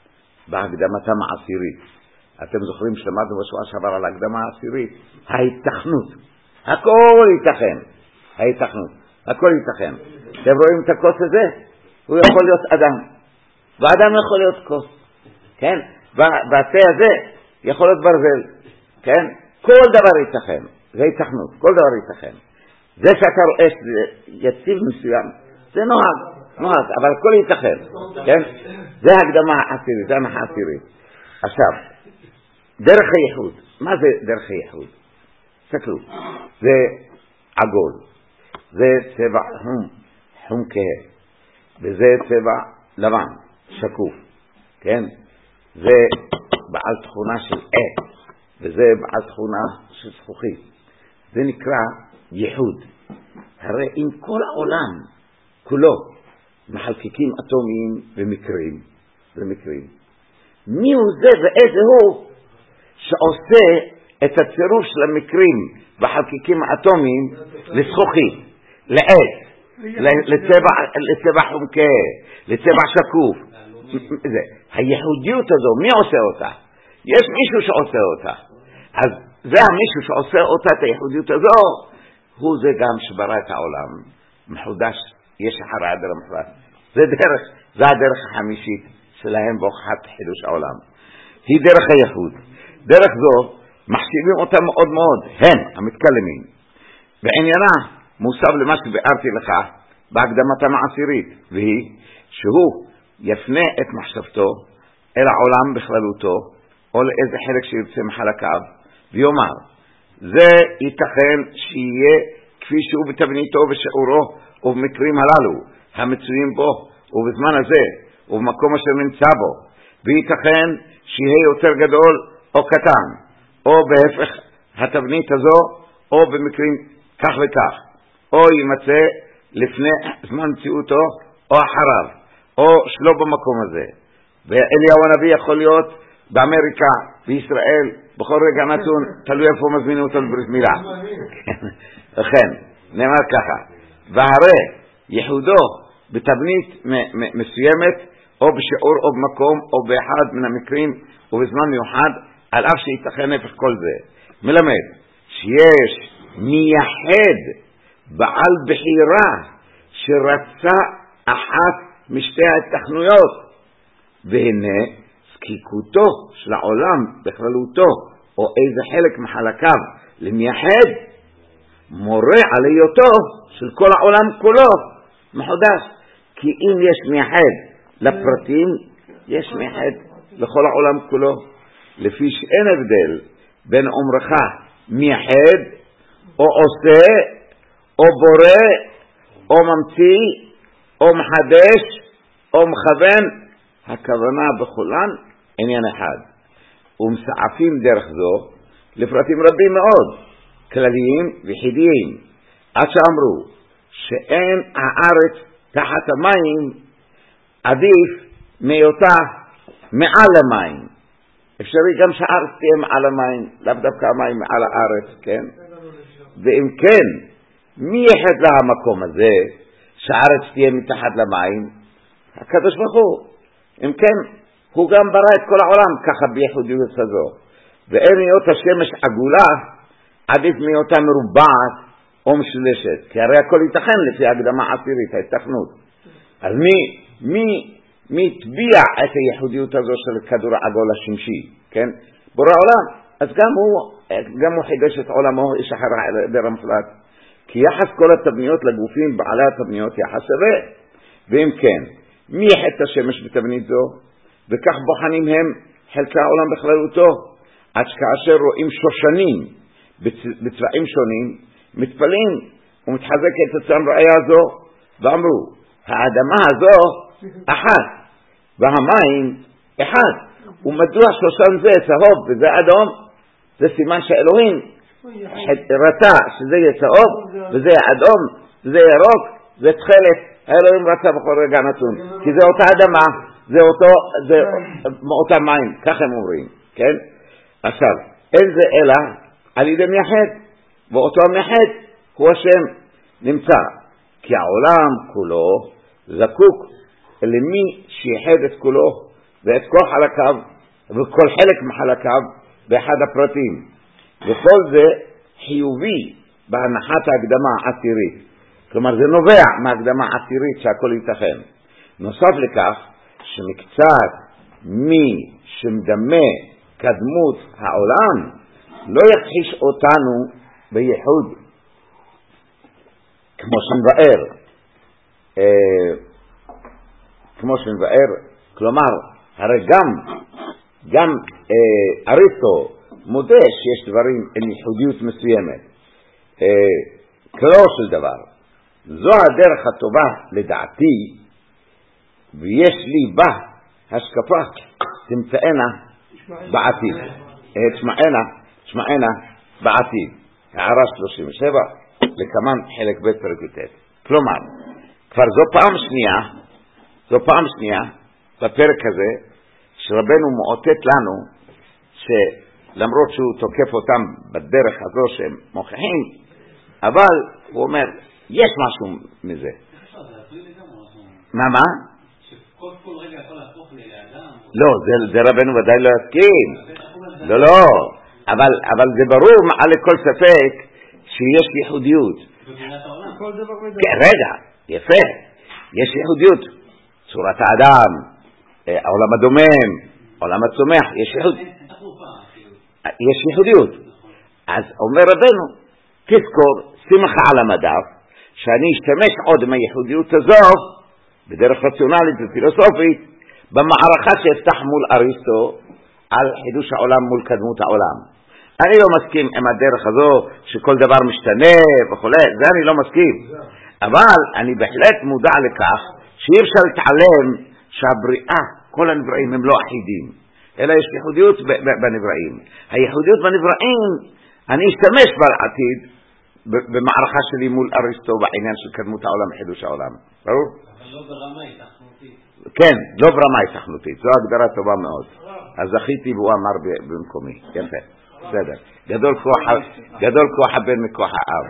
S1: בהקדמתם העשירית. אתם זוכרים שלמדנו בשבוע שעבר על ההקדמה העשירית, ההיתכנות. הכל ייתכן, ההיתכנות, הכל ייתכן. אתם רואים את הכוס הזה? הוא יכול להיות אדם, ואדם יכול להיות כוס, כן? והתה הזה יכול להיות ברזל, כן? כל דבר ייתכן, זה היתכנות, כל דבר ייתכן. זה שאתה רואה יציב מסוים, זה נוהג, נוהג, אבל הכל ייתכן, כן? זה הקדמה העשירית, זה הנחה העשירית. עכשיו, דרך הייחוד, מה זה דרך הייחוד? תסתכלו, זה עגול, זה צבע חום, חום כהה, וזה צבע לבן, שקוף, כן? זה בעל תכונה של עץ, וזה בעל תכונה של זכוכית. זה נקרא ייחוד. הרי אם כל העולם כולו מחלקיקים אטומיים ומקרים, ומקרים, מי הוא זה ואיזה הוא שעושה את הצירוף של המקרים בחלקיקים האטומיים לזכוכית, לעץ, לצבע, לצבע חומקה, לצבע שקוף? זה, הייחודיות הזו, מי עושה אותה? יש מישהו שעושה אותה. אז זה המישהו שעושה אותה, את הייחודיות הזו, הוא זה גם שברא את העולם. מחודש, יש אחר עדר המחלט. זה דרך, זה הדרך החמישית שלהם בהוכחת חידוש העולם. היא דרך הייחוד. דרך זו, מחשיבים אותה מאוד מאוד, הם, המתקלמים. בעניינה, מוסב למה שבארתי לך, בהקדמתם העשירית, והיא, שהוא יפנה את מחשבתו אל העולם בכללותו, או לאיזה חלק שירצה מחלקיו, ויאמר, זה ייתכן שיהיה כפי שהוא בתבניתו ושיעורו ובמקרים הללו, המצויים בו, ובזמן הזה, ובמקום אשר נמצא בו, וייתכן שיהיה יותר גדול או קטן, או בהפך התבנית הזו, או במקרים כך וכך, או יימצא לפני זמן מציאותו, או אחריו, או שלא במקום הזה. ואליהו הנביא יכול להיות באמריקה, בישראל, בכל רגע נתון, תלוי איפה מזמינים אותו לברית מילה. לכן, נאמר ככה, והרי יחודו בתבנית מסוימת, או בשיעור או במקום, או באחד מן המקרים, ובזמן מיוחד, על אף שייתכן הפך כל זה. מלמד שיש מייחד בעל בחירה שרצה אחת משתי ההתכנויות, והנה זקיקותו של העולם בכללותו, או איזה חלק מחלקיו למייחד, מורה על היותו של כל העולם כולו מחודש. כי אם יש מייחד לפרטים, יש מייחד לכל העולם כולו, לפי שאין הבדל בין אומרך מייחד או עושה או בורא או ממציא או מחדש או מכוון, הכוונה בכולן עניין אחד, ומסעפים דרך זו לפרטים רבים מאוד, כלליים וחידיים, עד שאמרו שאין הארץ תחת המים עדיף מהיותה מעל המים. אפשרי גם שהארץ תהיה מעל המים, לאו דווקא המים מעל הארץ, כן? ואם כן, מי יחד לה המקום הזה שהארץ תהיה מתחת למים? הקדוש ברוך הוא. אם כן, הוא גם ברא את כל העולם ככה בייחודיות הזו. ואין היות השמש עגולה עדיף מהיותה מרובעת או משולשת, כי הרי הכל ייתכן לפי הקדמה עשירית, ההתכנות. אז מי, מי, מי תביע את הייחודיות הזו של כדור העגול השמשי, כן? בורא העולם. אז גם הוא, גם הוא חידש את עולמו, איש אחר העדר המפלט. כי יחס כל התבניות לגופים, בעלי התבניות יחס שווה. ואם כן, מי יחד את השמש בתבנית זו? וכך בוחנים הם חלקי העולם בכללותו, עד כאשר רואים שושנים בצבעים שונים, מתפלים ומתחזקת אצלם ראיה זו, ואמרו, האדמה הזו אחת, והמים אחד. ומדוע שושן זה צהוב וזה אדום? זה סימן שאלוהים רצה שזה יהיה צהוב וזה אדום וזה ירוק, זה תחלת, האלוהים רצה בכל רגע נתון, כי זה אותה אדמה, זה אותו, זה מאותה מים, כך הם אומרים, כן? עכשיו, אין זה אלא על ידי מייחד, ואותו מייחד הוא השם נמצא, כי העולם כולו זקוק למי שיחד את כולו ואת כל חלקיו וכל חלק מחלקיו באחד הפרטים, וכל זה חיובי בהנחת ההקדמה העשירית. כלומר זה נובע מההקדמה העשירית שהכל ייתכן. נוסף לכך שמקצת מי שמדמה קדמות העולם לא יכחיש אותנו בייחוד, כמו שנבאר אה, כמו שנבאר, כלומר הרי גם גם אה, אריסטו מודה שיש דברים עם ייחודיות מסוימת, אה, כלו של דבר. זו הדרך הטובה לדעתי, ויש לי בה השקפה תמצאנה בעתיד, תשמענה תשמענה בעתיד. הערה שלושים ושבע לכמן חלק ב' פרק י"ט. כלומר, כבר זו פעם שנייה, זו פעם שנייה בפרק הזה שרבנו מאותת לנו שלמרות שהוא תוקף אותם בדרך הזו שהם מוכיחים, אבל הוא אומר יש משהו מזה. מה מה?
S4: שכל כל רגע יכול להפוך לאדם.
S1: לא, זה, זה רבנו ודאי לא יסכים. לא, לא. אבל, אבל זה ברור מעל לכל ספק שיש ייחודיות. כן, רגע, יפה. יש ייחודיות. צורת האדם, העולם הדומם, העולם הצומח, יש ייחודיות. יש ייחודיות. אז אומר רבנו, תזכור, שמחה על המדף, שאני אשתמש עוד מהייחודיות הזו, בדרך רציונלית ופילוסופית, במערכה שאפתח מול אריסטו, על חידוש העולם מול קדמות העולם. אני לא מסכים עם הדרך הזו, שכל דבר משתנה וכו', זה אני לא מסכים. אבל אני בהחלט מודע לכך, שאי אפשר להתעלם שהבריאה, כל הנבראים הם לא אחידים, אלא יש ייחודיות בנבראים. הייחודיות בנבראים, אני אשתמש בעתיד במערכה שלי מול אריסטו בעניין של קדמות העולם וחידוש העולם. ברור?
S4: אבל לא ברמה התכנותית.
S1: כן, לא ברמה התכנותית. זו הגדרה טובה מאוד. אז זכיתי והוא אמר במקומי. יפה. בסדר. גדול כוח, גדול כוח הבן מכוח האב.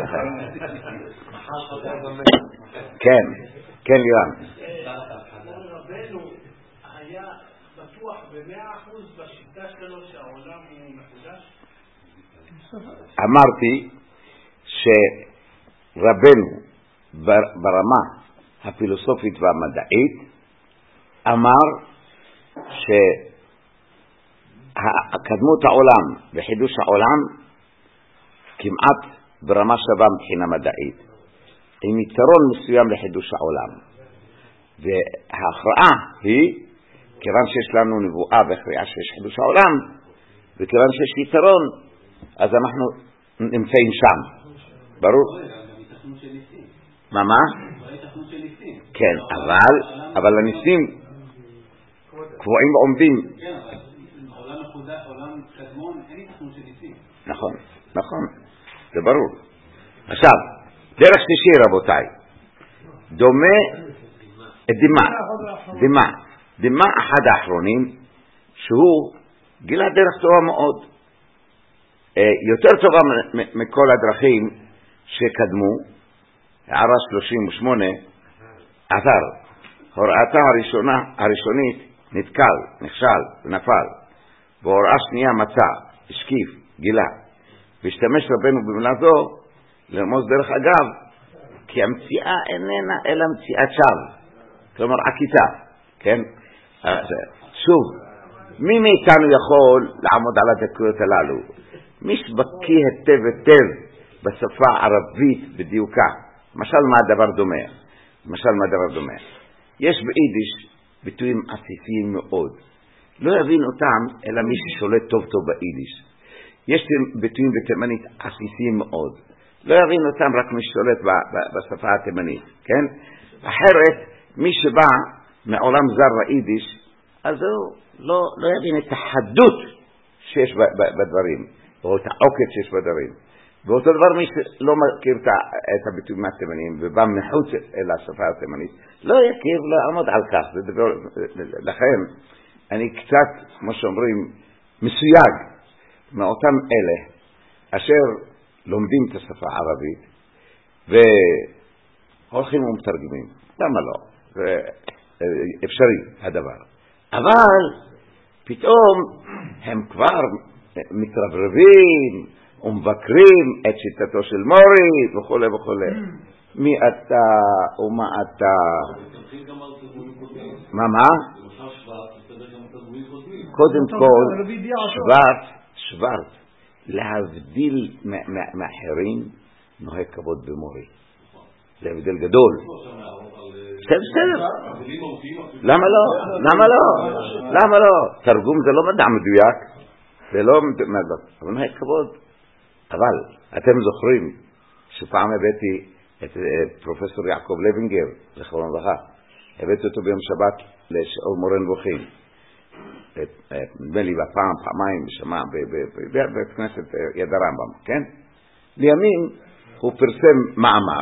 S1: כן, כן לירן.
S3: רבנו היה בטוח במאה אחוז בשיטה שלו שהעולם הוא מחודש?
S1: אמרתי שרבנו ברמה הפילוסופית והמדעית אמר שהקדמות העולם וחידוש העולם כמעט ברמה שווה מבחינה מדעית, עם יתרון מסוים לחידוש העולם. וההכרעה היא, כיוון שיש לנו נבואה והכרעה שיש חידוש העולם, וכיוון שיש יתרון, אז אנחנו נמצאים שם. ברור? מה מה? כן, אבל אבל הניסים קבועים ועומדים.
S4: עולם מחודש, עולם קדמון, אין התכנות של ניסים.
S1: נכון, נכון, זה ברור. עכשיו, דרך שלישי רבותיי, דומה דמה, דמה, דמה אחד האחרונים, שהוא גילה דרך טובה מאוד, יותר טובה מכל הדרכים שקדמו. הערה שלושים ושמונה, עבר, הוראתה הראשונה, הראשונית נתקל, נכשל ונפל, והוראה שנייה מצא, השקיף, גילה, והשתמש רבנו במילה זו לרמוז דרך אגב, כי המציאה איננה אלא מציאת שווא, כלומר עקיצה, כן? שוב, מי מאיתנו יכול לעמוד על הדקויות הללו? מי שבקיא היטב היטב בשפה הערבית בדיוקה, למשל מה הדבר דומה? למשל מה הדבר דומה? יש ביידיש ביטויים עסיסיים מאוד, לא יבין אותם אלא מי ששולט טוב טוב ביידיש. יש ביטויים בתימנית עסיסיים מאוד, לא יבין אותם רק מי ששולט בשפה התימנית, כן? אחרת מי שבא מעולם זר ביידיש, אז הוא לא, לא יבין את החדות שיש בדברים, או את העוקת שיש בדברים. ואותו דבר מי שלא מכיר את הביטויים התימניים ובא מחוץ אל השפה התימנית, לא יכיר, לא עמוד על כך. לכן אני קצת, כמו שאומרים, מסויג מאותם אלה אשר לומדים את השפה הערבית והולכים ומתרגמים. למה לא? זה אפשרי הדבר. אבל פתאום הם כבר מתרברבים ומבקרים את שיטתו של מורי וכו' וכו'. מי אתה ומה אתה? מה מה? קודם כל שוורץ, שוורץ להבדיל מאחרים נוהג כבוד במורי. זה הבדל גדול. בסדר. למה לא? למה לא? למה לא? תרגום זה לא מדע מדויק, זה לא מדע, אבל נוהג כבוד. אבל אתם זוכרים שפעם הבאתי את פרופסור יעקב לוינגר, זכרונו לברכה, הבאתי אותו ביום שבת לשיעור מורה נבוכים, נדמה לי בפעם, פעמיים, בשמה, בבית כנסת יד הרמב"ם, כן? לימים הוא פרסם מאמר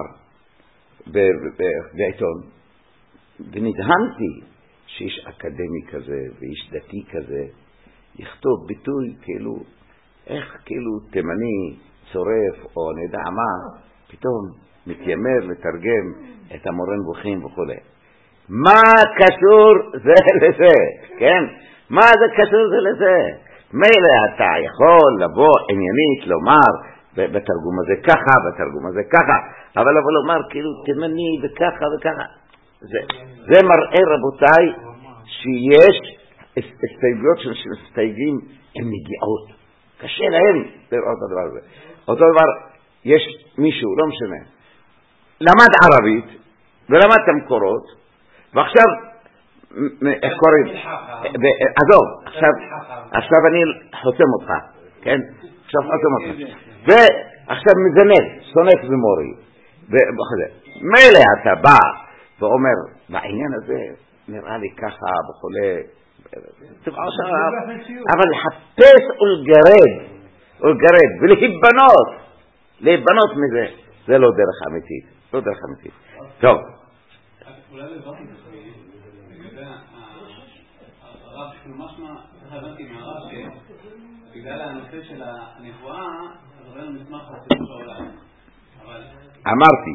S1: בעיתון, ונדהמתי שאיש אקדמי כזה ואיש דתי כזה יכתוב ביטוי כאילו, איך כאילו תימני צורף או נדע מה, פתאום מתיימר לתרגם את המורה נבוכים וכו'. מה קשור זה לזה? כן? מה זה קשור זה לזה? מילא אתה יכול לבוא עניינית לומר בתרגום הזה ככה, בתרגום הזה ככה, אבל לבוא לומר כאילו תימני וככה וככה. זה, זה מראה רבותיי שיש הסתייגויות של מסתייגים הם נגיעות. קשה להם לראות את הדבר הזה. אותו דבר, יש מישהו, לא משנה, למד ערבית ולמד את המקורות, ועכשיו, איך קוראים? עזוב, עכשיו, עכשיו אני חותם אותך, כן? עכשיו חותם אותך. ועכשיו מזנב, סונף ומורי. מילא אתה בא ואומר, בעניין הזה נראה לי ככה וכולי, אבל לחפש ולגרד, ולגרד, ולהיבנות, להיבנות מזה, זה לא דרך אמיתית, לא דרך אמיתית. טוב.
S4: אולי לבטי תחליט, לגבי הרב שכאילו משמע, איך הבנתי מהרב שבגלל הנושא של הנבואה, אז ראינו מסמך לציבור העולם.
S1: אמרתי,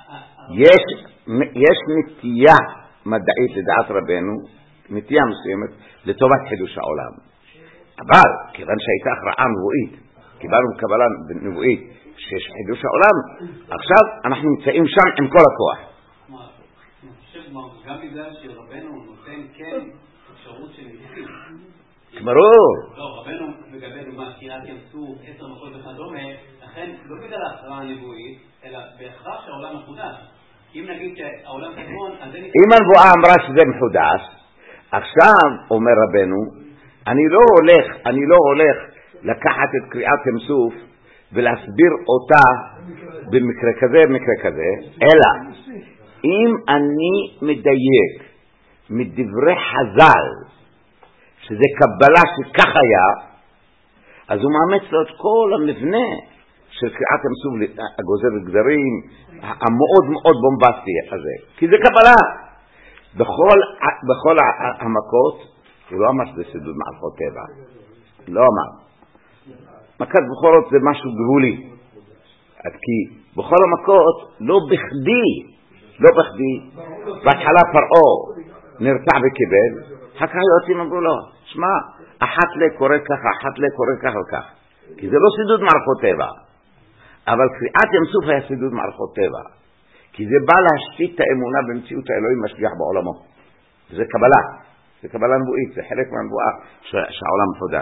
S1: יש נטייה מדעית לדעת רבנו, נטייה מסוימת, לטובת חידוש העולם. אבל, כיוון שהייתה הכרעה נבואית, קיבלנו קבלה נבואית שיש חידוש העולם, עכשיו אנחנו נמצאים שם עם כל הכוח.
S4: אני חושב גם בגלל שרבנו נותן כן אפשרות של ניסים.
S1: ברור.
S4: לא, רבנו לגבי דוגמה, קריאת ים סוף, עשר מכות וכדומה, לכן לא בגלל ההכרעה הנבואית, אלא בהכרח שהעולם מחודש. אם נגיד שהעולם תקון, אז אין...
S1: אם הנבואה אמרה שזה מחודש, עכשיו, אומר רבנו, אני לא הולך, אני לא הולך לקחת את קריאת ים סוף ולהסביר אותה במקרה כזה, במקרה כזה, אלא אם אני מדייק מדברי חז"ל, שזה קבלה שכך היה, אז הוא מאמץ לו את כל המבנה של קריאת ים סוף, הגוזר וגזרים, המאוד מאוד בומבסטי הזה. כי זה קבלה. בכל, בכל המכות, הוא לא אמר שזה סידוד מערכות טבע. לא אמר. מכת בכורות זה משהו גבולי. כי בכל המכות, לא בכדי, לא בכדי, בהתחלה פרעה נרתע וקיבל, הקריאותים אמרו לו, שמע, אחת לי קורא ככה, אחת לי קורא ככה וכך. כי זה לא סידוד מערכות טבע. אבל קריאת ים סוף היה סידוד מערכות טבע. כי זה בא להשתית את האמונה במציאות האלוהים משגיח בעולמו. זה קבלה. זה קבלה נבואית. זה חלק מהנבואה שהעולם מחודש.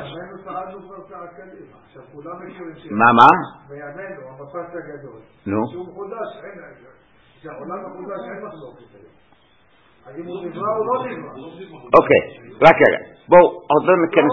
S1: מה, מה?
S3: בימינו, המפץ הגדול.
S1: נו.
S3: שהוא מחודש, אין, שהעולם מחודש, אין מחלוקת. האם הוא נברא או לא נברא?
S1: אוקיי, רק רגע. בואו, עוד לא ניכנס.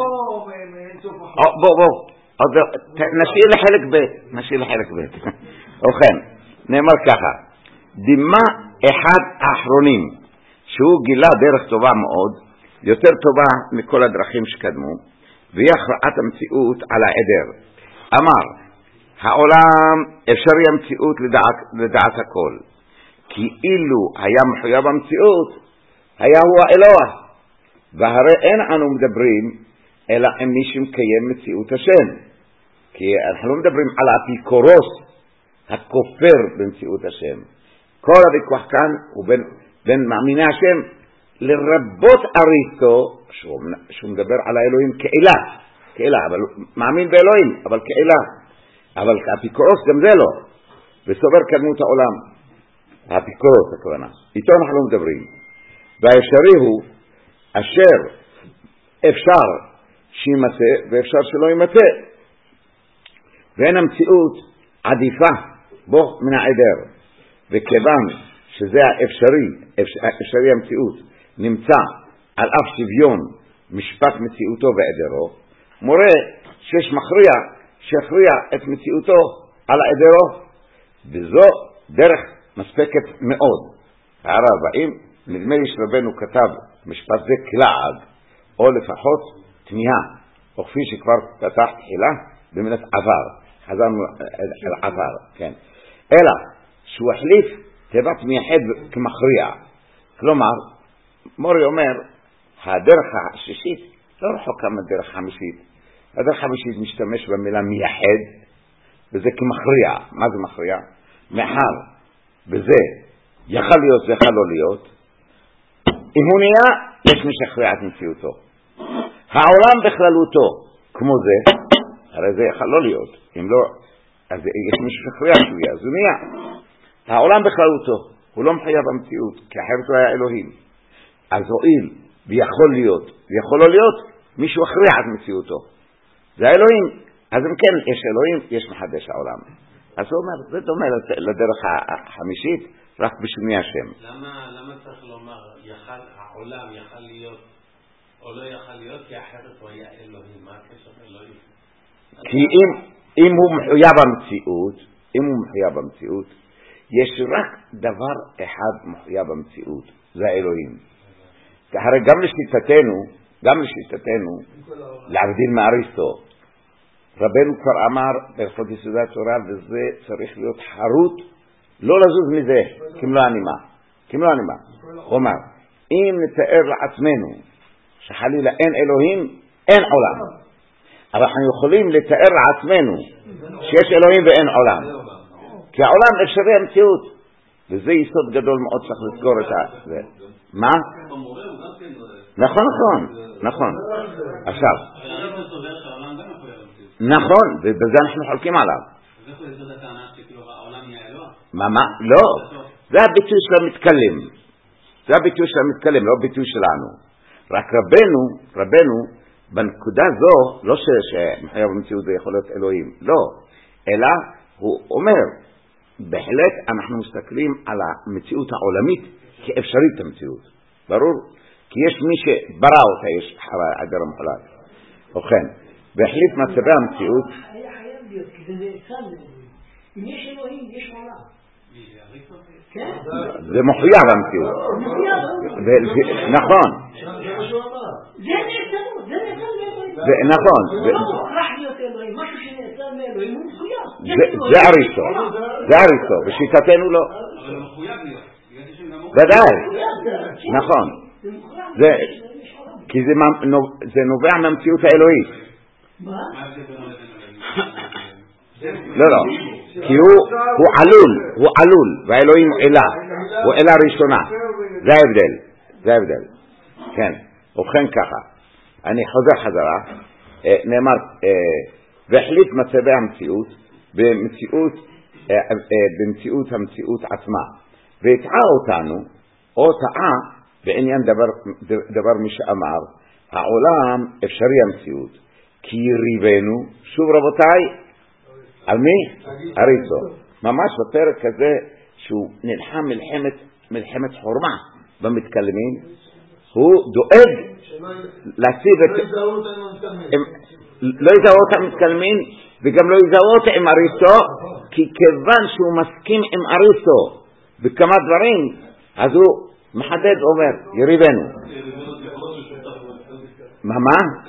S1: בואו, בואו. נשאיר לחלק ב', נשאיר לחלק ב'. ובכן, נאמר ככה, דמה אחד האחרונים, שהוא גילה דרך טובה מאוד, יותר טובה מכל הדרכים שקדמו, והיא הכרעת המציאות על העדר. אמר, העולם אפשרי המציאות לדעת, לדעת הכל, כי אילו היה מחויב המציאות, היה הוא האלוה, והרי אין אנו מדברים, אלא אם מי שמקיים מציאות השם. כי אנחנו לא מדברים על האפיקורוס הכופר במציאות השם. כל הוויכוח כאן הוא בין, בין מאמיני השם לרבות אריסטו, שהוא, שהוא מדבר על האלוהים כאלה, כאלה, אבל מאמין באלוהים, אבל כאלה. אבל האפיקורוס גם זה לא, וסובר קדמות העולם. האפיקורוס הכוונה. איתו אנחנו לא מדברים. והאפשרי הוא אשר אפשר שימצא ואפשר שלא ימצא. ואין המציאות עדיפה בו מן העדר. וכיוון שזה האפשרי, אפשרי המציאות, נמצא על אף שוויון משפט מציאותו ועדרו, מורה שיש מכריע שהכריע את מציאותו על העדרו, וזו דרך מספקת מאוד. הערה ארבעים, נדמה לי שרבנו כתב משפט זה כלעג, או לפחות תמיהה, או כפי שכבר פתח תחילה, במילת עבר, חזרנו אל עבר, כן. אלא שהוא החליף תיבת מייחד כמכריע. כלומר, מורי אומר, הדרך השישית לא רחוקה מהדרך החמישית. הדרך החמישית משתמש במילה מייחד, וזה כמכריע. מה זה מכריע? מאחר, וזה יכל להיות, זה יכול לא להיות. אם הוא נהיה, יש מי שכריע את מציאותו. העולם בכללותו, כמו זה, הרי זה יכול לא להיות. אם לא, אז יש מי שכריע שהוא יהיה, אז הוא נהיה. העולם בכללותו, הוא לא מחייב המציאות, כי אחרת הוא היה אלוהים. אז הועיל, ויכול להיות, ויכול לא להיות, מישהו הכריע את מציאותו. זה האלוהים. אז אם כן, יש אלוהים, יש מחדש העולם. אז הוא אומר, זה דומה לדרך החמישית, רק בשמי השם.
S5: למה, למה צריך לומר, יחל, העולם יכל להיות, או לא יכל להיות, כי אחרת הוא היה אלוהים? מה הקשר אלוהים?
S1: כי אם, אם הוא מחויב המציאות, אם הוא מחויב המציאות, יש רק דבר אחד מחויב במציאות, זה האלוהים. הרי גם לשיטתנו, גם לשיטתנו, להבדיל מאריסטו, רבנו כבר אמר בהלכות יסודי התורה, וזה צריך להיות חרוט, לא לזוז מזה, כמלוא הנימה, כמלוא הנימה. הוא אומר, אם נתאר לעצמנו שחלילה אין אלוהים, אין עולם. אבל אנחנו יכולים לתאר לעצמנו שיש אלוהים ואין עולם. כי העולם אפשרי המציאות. וזה יסוד גדול מאוד צריך לסגור את זה. מה? נכון, נכון, נכון. עכשיו. נכון, ובזה אנחנו חולקים עליו. מה, מה? לא. זה הביטוי של המתקלם. זה הביטוי של המתקלם, לא ביטוי שלנו. רק רבנו, רבנו, בנקודה זו, לא שמחייב המציאות זה יכול להיות אלוהים, לא. אלא הוא אומר, בהחלט אנחנו מסתכלים על המציאות העולמית כאפשרית המציאות. ברור? כי יש מי שברא אותה, יש עדר המחולק. ובכן, בהחלט מצבי המציאות...
S3: היה חייב להיות, כי זה נעצר לאלוהים. אם יש אלוהים, יש עולם. כן?
S1: זה מחויב המציאות. נכון.
S3: זה נעצר, זה נעצר לאלוהים.
S1: נכון.
S3: זה לא מוכרח להיות אלוהים, משהו שנעצר מאלוהים הוא מחויב.
S1: זה אריסטו, זה אריסטו, בשיטתנו לא.
S4: אבל מחויב להיות.
S1: ודאי, נכון. כי זה נובע מהמציאות האלוהית.
S3: מה?
S1: לא, לא. כי הוא עלול, הוא עלול, והאלוהים הוא אלה, הוא אלה ראשונה. זה ההבדל, זה ההבדל. כן, ובכן ככה. אני חוזר חזרה, נאמר, והחליט מצבי המציאות, במציאות, במציאות המציאות עצמה, והטעה אותנו, או טעה, בעניין דבר, דבר מי שאמר, העולם אפשרי המציאות, כי ריבנו, שוב רבותיי, על מי? אריסטו. ממש בפרק הזה, שהוא נלחם מלחמת, מלחמת חורמה במתקלמים, הוא דואג להציב את... לא יזהו אותם מתקלמים, וגם לא יזהו אותם עם אריסטו, כי כיוון שהוא מסכים עם אריסטו בכמה דברים, אז הוא מחדד אומר, יריבנו. מה מה?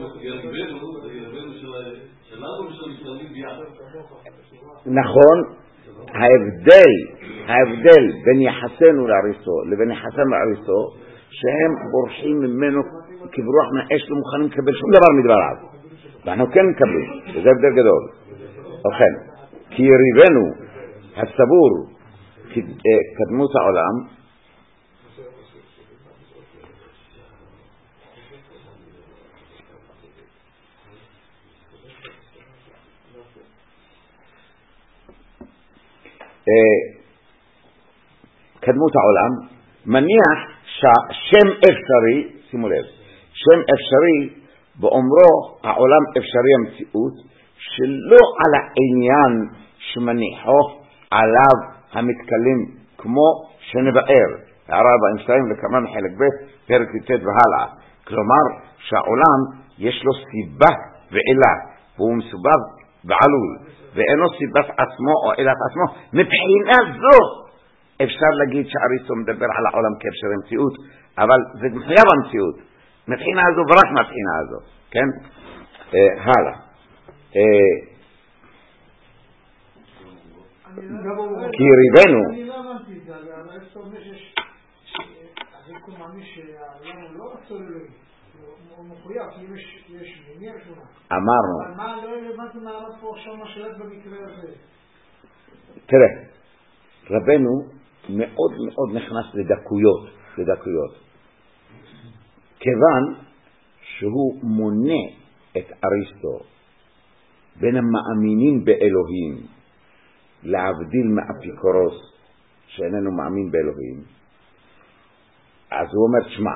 S1: נכון, ההבדל, ההבדל בין יחסנו לאריסטו לבין יחסנו לאריסטו, שהם בורחים ממנו כברוח מהאש, לא מוכנים לקבל שום דבר מדבריו. ואנחנו כן מקבלים, וזה הבדל גדול. ובכן, כי יריבנו הסבור כדמות העולם, כדמות העולם, מניח שהשם אפשרי, שימו לב, שם אפשרי באומרו העולם אפשרי המציאות, שלא על העניין שמניחו עליו המתקלים, כמו שנבאר, הערה באינסטיים לכמה מחלק ב' פרק י"ט והלאה. כלומר שהעולם יש לו סיבה ועילה, והוא מסובב ועלול, ואינו סיבת עצמו או עילת עצמו. מבחינה זו אפשר להגיד שאריסטו מדבר על העולם כאפשרי המציאות, אבל זה מחויב המציאות. מבחינה הזו ורק מבחינה הזו, כן? אה, הלאה. אה, כי ריבנו...
S3: אני לא אמרתי את זה, אבל אריסטו אומר שהריקו מאמין שהעולם הוא לא רצו אלוהים, הוא מחויב, כי יש מניע שונה.
S1: אמרנו.
S3: אבל מה לא הבנתי מה אמרת פה עכשיו מה שרת במקרה הזה?
S1: תראה, רבנו מאוד מאוד נכנס לדקויות, לדקויות. כיוון שהוא מונה את אריסטו בין המאמינים באלוהים, להבדיל מאפיקורוס שאיננו מאמין באלוהים, אז הוא אומר, שמה,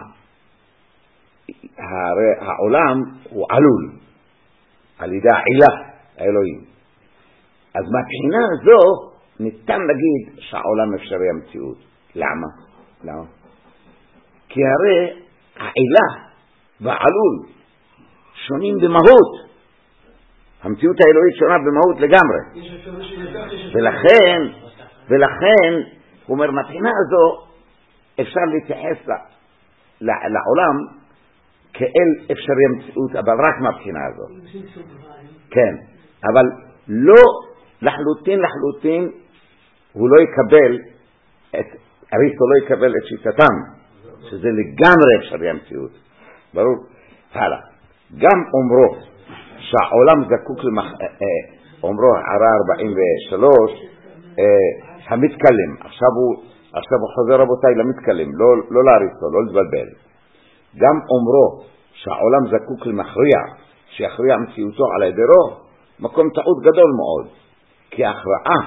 S1: העולם הוא עלול על ידי העילה האלוהים. אז מהבחינה הזו ניתן להגיד שהעולם אפשרי המציאות. למה? למה? כי הרי העילה והעלול שונים במהות. המציאות האלוהית שונה במהות לגמרי. ולכן, ולכן, הוא אומר, מבחינה הזו, אפשר להתייחס לעולם כאל אפשרי המציאות, אבל רק מהבחינה הזו. כן, אבל לא לחלוטין לחלוטין, הוא לא יקבל, את, אריסטו לא יקבל את שיטתם, שזה לגמרי אפשרי המציאות. ברור? הלאה. גם אומרו שהעולם זקוק למח... אומרו הערה ארבעים ושלוש, המתקלם. עכשיו הוא, עכשיו הוא חוזר רבותיי למתקלם, לא, לא לאריסטו, לא להתבלבל. גם אומרו שהעולם זקוק למכריע, שיכריע מציאותו על הידרו, מקום טעות גדול מאוד. כי ההכרעה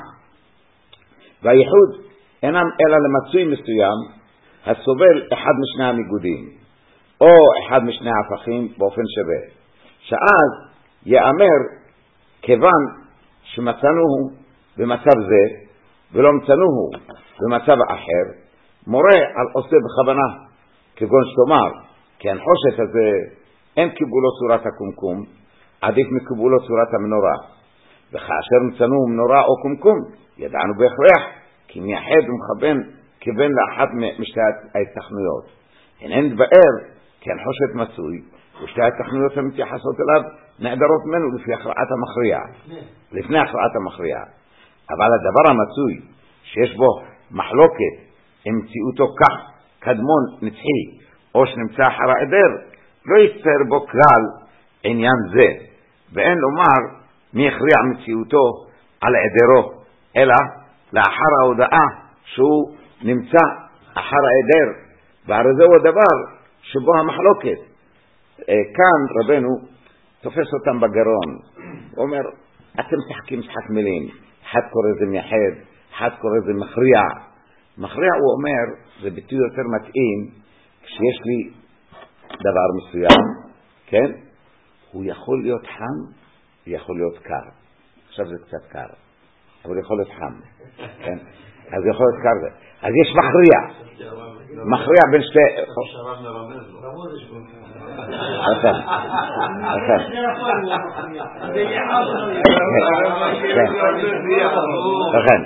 S1: והייחוד אינם אלא למצוי מסוים הסובל אחד משני הניגודים, או אחד משני ההפכים באופן שווה. שאז יאמר, כיוון שמצאנוהו במצב זה, ולא מצאנוהו במצב אחר, מורה על עושה בכוונה, כגון שתאמר, כי הנחושת הזה אין קיבולו צורת הקומקום, עדיף מקיבולו צורת המנורה. וכאשר מצאנו מנורה או קומקום, ידענו בהכרח, כי מייחד ומכוון כיוון לאחת משתי ההתכנויות. הן דבאר, כי הנחושת מצוי, ושתי ההתכנויות המתייחסות אליו נעדרות ממנו לפי הכרעת המכריע, לפני הכרעת המכריע. אבל הדבר המצוי, שיש בו מחלוקת, עם מציאותו כך, קדמון נצחי, או שנמצא אחר העדר, לא יצטר בו כלל עניין זה, ואין לומר מי הכריע מציאותו על העדרו, אלא לאחר ההודעה שהוא נמצא אחר העדר, והרי זהו הדבר שבו המחלוקת. כאן רבנו תופס אותם בגרון, הוא אומר, אתם משחקים משחק מילים, אחד קורא זה מייחד, אחד קורא זה מכריע. מכריע הוא אומר, זה ביטוי יותר מתאים, כשיש לי דבר מסוים, כן? הוא יכול להיות חם, יכול להיות קר. עכשיו זה קצת קר, אבל יכול להיות חם, כן? אז יכול להיות קר. אז יש מכריע. מכריע בין שתי... נכון. נכון. נכון.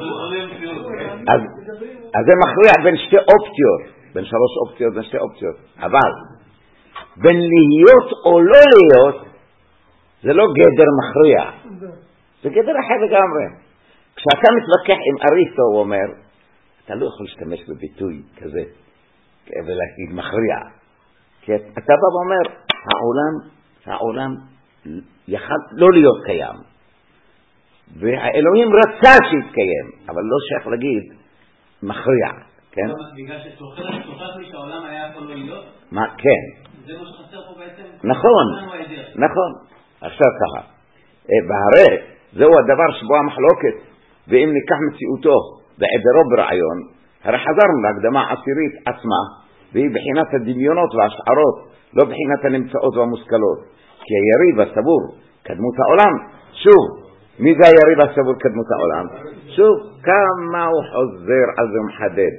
S1: אז זה מכריע בין שתי אופציות, בין שלוש אופציות, בין שתי אופציות. אבל בין להיות או לא להיות, זה לא גדר מכריע, זה גדר אחר לגמרי. כשאתה מתווכח עם אריסטו, הוא אומר, אתה לא יכול להשתמש בביטוי כזה ולהגיד מכריע, כי אתה בא ואומר, העולם, העולם יכל לא להיות קיים, והאלוהים רצה שיתקיים, אבל לא שייך להגיד מכריע, כן?
S4: בגלל שתוכח לי שהעולם היה יכול לא להיות?
S1: מה? כן.
S4: זה מה שחסר פה בעצם?
S1: נכון, נכון. עכשיו ככה, והרי זהו הדבר שבו המחלוקת, ואם ניקח מציאותו בעדרו ברעיון, הרי חזרנו להקדמה עשירית עצמה, והיא בחינת הדמיונות והשערות, לא בחינת הנמצאות והמושכלות. כי היריב הסבור קדמות העולם, שוב, מי זה היריב הסבור קדמות העולם? שוב, כמה הוא חוזר על זה ומחדד.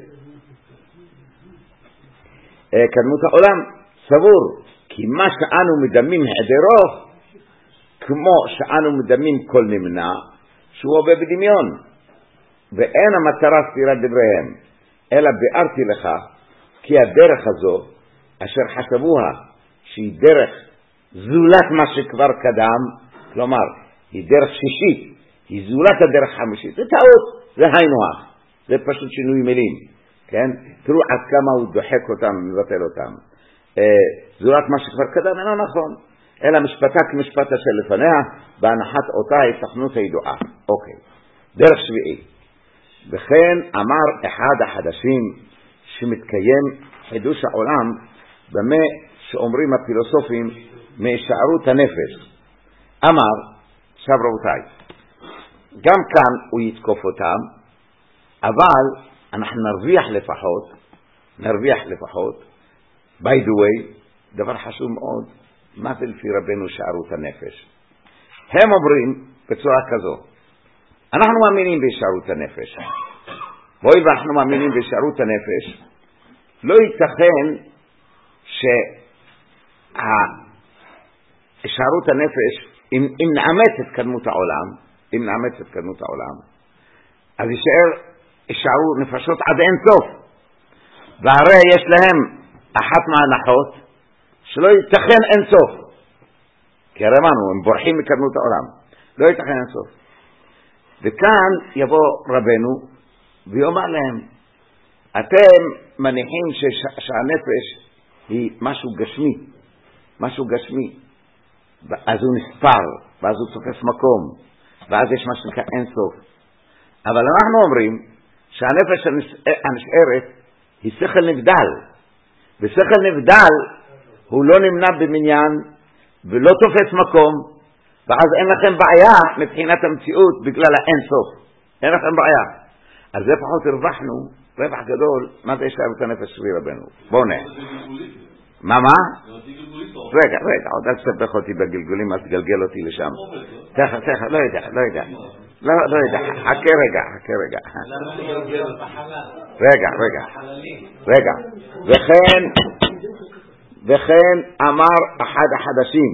S1: קדמות העולם סבור, כי מה שאנו מדמים העדרו, כמו שאנו מדמים כל נמנע, שהוא עובד בדמיון, ואין המטרה סתירת דבריהם, אלא ביארתי לך, כי הדרך הזו, אשר חשבוה, שהיא דרך זולת מה שכבר קדם, כלומר, היא דרך שישית, היא זולת הדרך חמישית, זה טעות, זה היינו הך, זה פשוט שינוי מילים, כן? תראו עד כמה הוא דוחק אותם, מבטל אותם. זולת מה שכבר קדם, אינו נכון, אלא משפטה כמשפטה של לפניה, בהנחת אותה התכנות הידועה. אוקיי, דרך שביעי. וכן אמר אחד החדשים שמתקיים חידוש העולם במה שאומרים הפילוסופים מהישארות הנפש. אמר, עכשיו רבותיי, גם כאן הוא יתקוף אותם, אבל אנחנו נרוויח לפחות, נרוויח לפחות, by the way, דבר חשוב מאוד, מה זה לפי רבנו הישארות הנפש? הם אומרים בצורה כזו, אנחנו מאמינים בהישארות הנפש. בואי ואנחנו מאמינים בהישארות הנפש, לא ייתכן שהישארות הנפש, אם, אם נאמץ את קדמות העולם, אם נאמץ את קדמות העולם, אז יישאר, יישארו נפשות עד אין סוף. והרי יש להם אחת מההנחות שלא ייתכן אין סוף. כי הרי אמרנו, הם בורחים מקדמות העולם. לא ייתכן אין סוף. וכאן יבוא רבנו ויאמר להם, אתם מניחים ש- שהנפש היא משהו גשמי, משהו גשמי. אז הוא נספר, ואז הוא תופס מקום, ואז יש משהו כאין סוף. אבל אנחנו אומרים שהנפש הנשארת היא שכל נבדל, ושכל נבדל הוא לא נמנע במניין ולא תופס מקום, ואז אין לכם בעיה מבחינת המציאות בגלל האין סוף. אין לכם בעיה. אז זה פחות הרווחנו, רווח גדול, מה זה ישאר את הנפש שבי רבנו? בואו נהיה. מה מה? רגע, רגע, עוד אל תספך אותי בגלגולים, אז תגלגל אותי לשם. תכף, תכף, לא יודע, לא יודע. לא, לא יודע, חכה רגע, חכה רגע. רגע, רגע. רגע. וכן, וכן אמר אחד החדשים,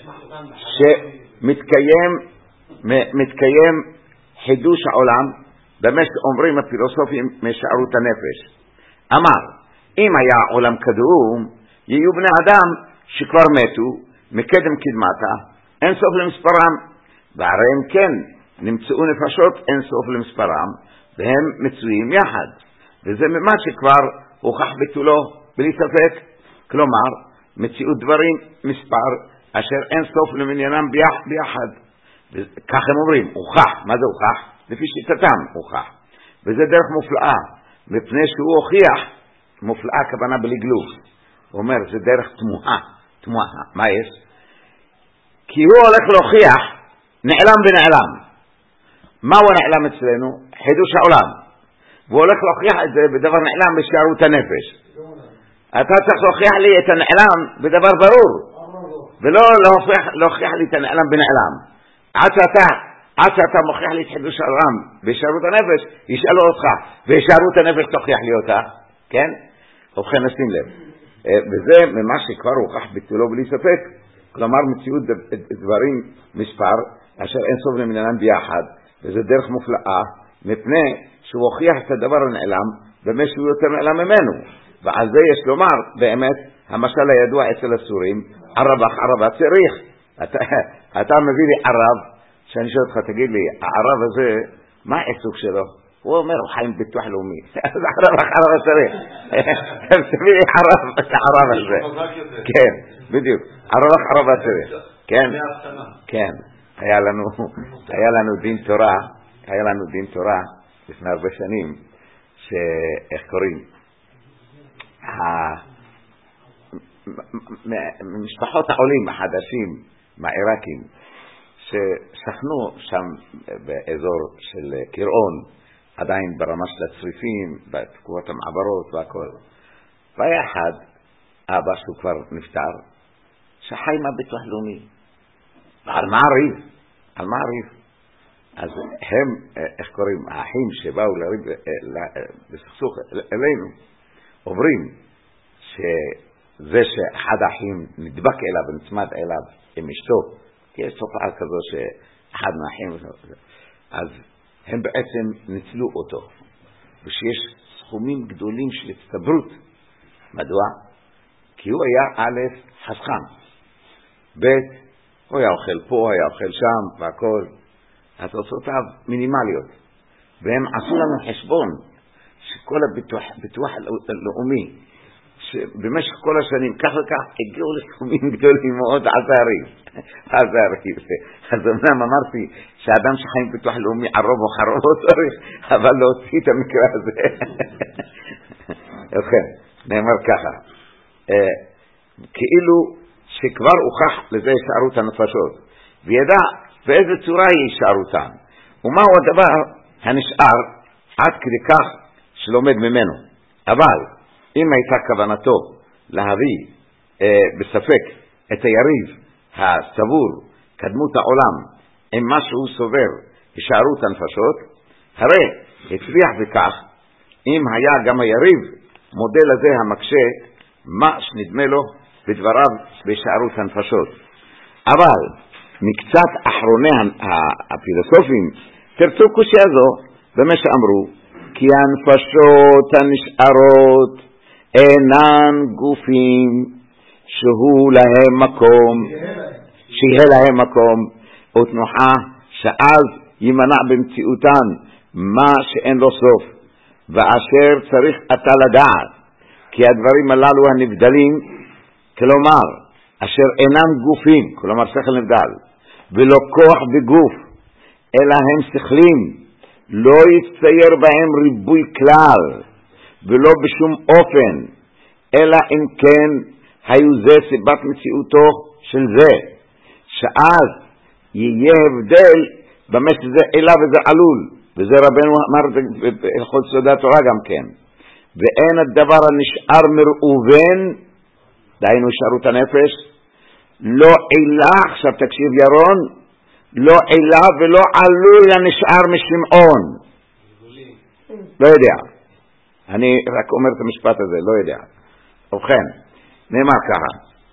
S1: שמתקיים, מתקיים חידוש העולם, במה שאומרים הפילוסופים משארות הנפש. אמר, אם היה עולם קדום, יהיו בני אדם שכבר מתו, מקדם קדמתה, אין סוף למספרם, והרי הם כן, נמצאו נפשות אין סוף למספרם, והם מצויים יחד. וזה ממה שכבר הוכח ביטולו, בלי ספק. כלומר, מציאות דברים מספר, אשר אין סוף למניינם ביחד. כך הם אומרים, הוכח. מה זה הוכח? לפי שיטתם הוכח. וזה דרך מופלאה, מפני שהוא הוכיח, מופלאה כוונה בלי גלוב. הוא אומר, זה דרך תמוהה, תמוהה. מה יש? כי הוא הולך להוכיח, נעלם ונעלם. מהו הנעלם אצלנו? חידוש העולם. והוא הולך להוכיח את זה בדבר נעלם בשארות הנפש. אתה צריך להוכיח לי את הנעלם בדבר ברור, ולא להוכיח, להוכיח לי את הנעלם בנעלם. עד שאתה, עד שאתה מוכיח לי את חידוש העולם בשארות הנפש, ישאלו אותך, בשארות הנפש תוכיח לי אותה, כן? ובכן נשים לב. וזה ממה שכבר הוכח ביטולו בלי ספק. כלומר, מציאות דברים מספר, אשר אין סוף למנינם ביחד, וזה דרך מופלאה, מפני שהוא הוכיח את הדבר הנעלם, במה שהוא יותר נעלם ממנו. ועל זה יש לומר, באמת, המשל הידוע אצל הסורים, ערבך ערבה צריך. אתה, אתה מביא לי ערב, שאני שואל אותך, תגיד לי, הערב הזה, מה העיסוק שלו? הוא אומר, הוא חיים ביטוח לאומי. אז ערבך ערבה צריך. תביא לי ערב, את הערב הזה. כן, בדיוק. ערבך ערבה צריך. כן, כן. היה לנו, היה לנו דין תורה, היה לנו דין תורה לפני הרבה שנים, שאיך קוראים? משפחות העולים החדשים, מהעיראקים, ששכנו שם באזור של קירעון, עדיין ברמה של הצריפים, בתקופות המעברות והכל. והיה אחד, אבא שהוא כבר נפטר, שחי מהביטוח לאומי. על מה הריב? על מה הריב? אז הם, איך קוראים, האחים שבאו לריב בסכסוך אלינו, אומרים שזה שאחד האחים נדבק אליו ונצמד אליו עם אשתו, כי יש תופעה כזו שאחד מהאחים, אז הם בעצם ניצלו אותו, ושיש סכומים גדולים של הצטברות. מדוע? כי הוא היה א' חסכן, ב' הוא היה אוכל פה, היה אוכל שם והכל, התוצאותיו מינימליות. והם עשו לנו חשבון שכל הביטוח ביטוח הלאומי שבמשך כל השנים כך וכך הגיעו לסכומים גדולים מאוד עזרי עזרי אז אמנם אמרתי שהאדם שחיים ביטוח לאומי ערוב או חרוב או צריך, אבל להוציא את המקרה הזה. לכן נאמר ככה, כאילו שכבר הוכח לזה ישארות הנפשות, וידע באיזה צורה היא ישארותן, ומהו הדבר הנשאר עד כדי כך שלומד ממנו. אבל אם הייתה כוונתו להביא אה, בספק את היריב הסבור קדמות העולם עם מה שהוא סובר ישארות הנפשות, הרי הצליח בכך אם היה גם היריב מודל הזה המקשה מה שנדמה לו בדבריו בישארות הנפשות. אבל מקצת אחרוני הפילוסופים תרצו קושיה זו, במה שאמרו, כי הנפשות הנשארות אינן גופים שהוא להם מקום, שיהיה להם מקום ותנוחה, שאז יימנע במציאותן מה שאין לו סוף, ואשר צריך אתה לדעת, כי הדברים הללו הנבדלים, כלומר, אשר אינם גופים, כלומר שכל נבדל, ולא כוח בגוף, אלא הם שכלים, לא יצייר בהם ריבוי כלל, ולא בשום אופן, אלא אם כן היו זה סיבת מציאותו של זה, שאז יהיה הבדל במה שזה אלה וזה עלול, וזה רבנו אמר בכל סודי התורה גם כן. ואין הדבר הנשאר מראובן, דהיינו נשארות הנפש, לא אלה, עכשיו תקשיב ירון, לא אלה ולא עלול הנשאר משמעון. לא יודע. אני רק אומר את המשפט הזה, לא יודע. ובכן, נאמר ככה.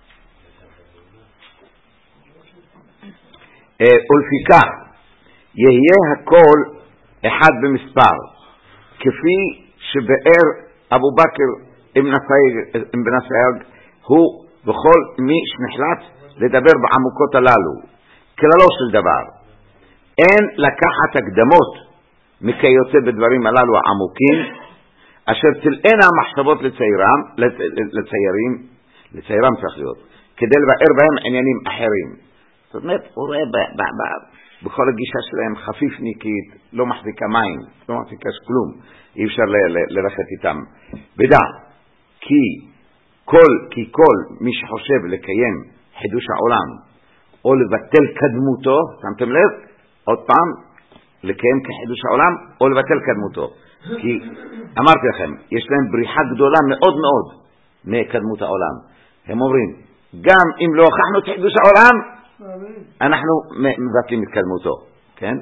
S1: ולפיכך, יהיה הכל אחד במספר, כפי שבאר אבו בכר אבן הסייג, הוא בכל מי שנחלט לדבר בעמוקות הללו, כללו של דבר. אין לקחת הקדמות מכיוצא בדברים הללו העמוקים, אשר תלאנה המחשבות לציירם, לציירים, לציירם צריך להיות, כדי לבאר בהם עניינים אחרים. זאת אומרת, הוא רואה ב, ב, ב, בכל הגישה שלהם חפיפניקית, לא מחזיקה מים, לא מחזיקה כלום, אי אפשר ל, ל, ללכת איתם. בדע, כי כל, כי כל מי שחושב לקיים חידוש העולם, או לבטל קדמותו, שמתם לב? עוד פעם, לקיים כחידוש העולם, או לבטל קדמותו. כי אמרתי לכם, יש להם בריחה גדולה מאוד מאוד מקדמות העולם. הם אומרים, גם אם לא הוכחנו את חידוש העולם, אנחנו מבטלים את קדמותו. כן?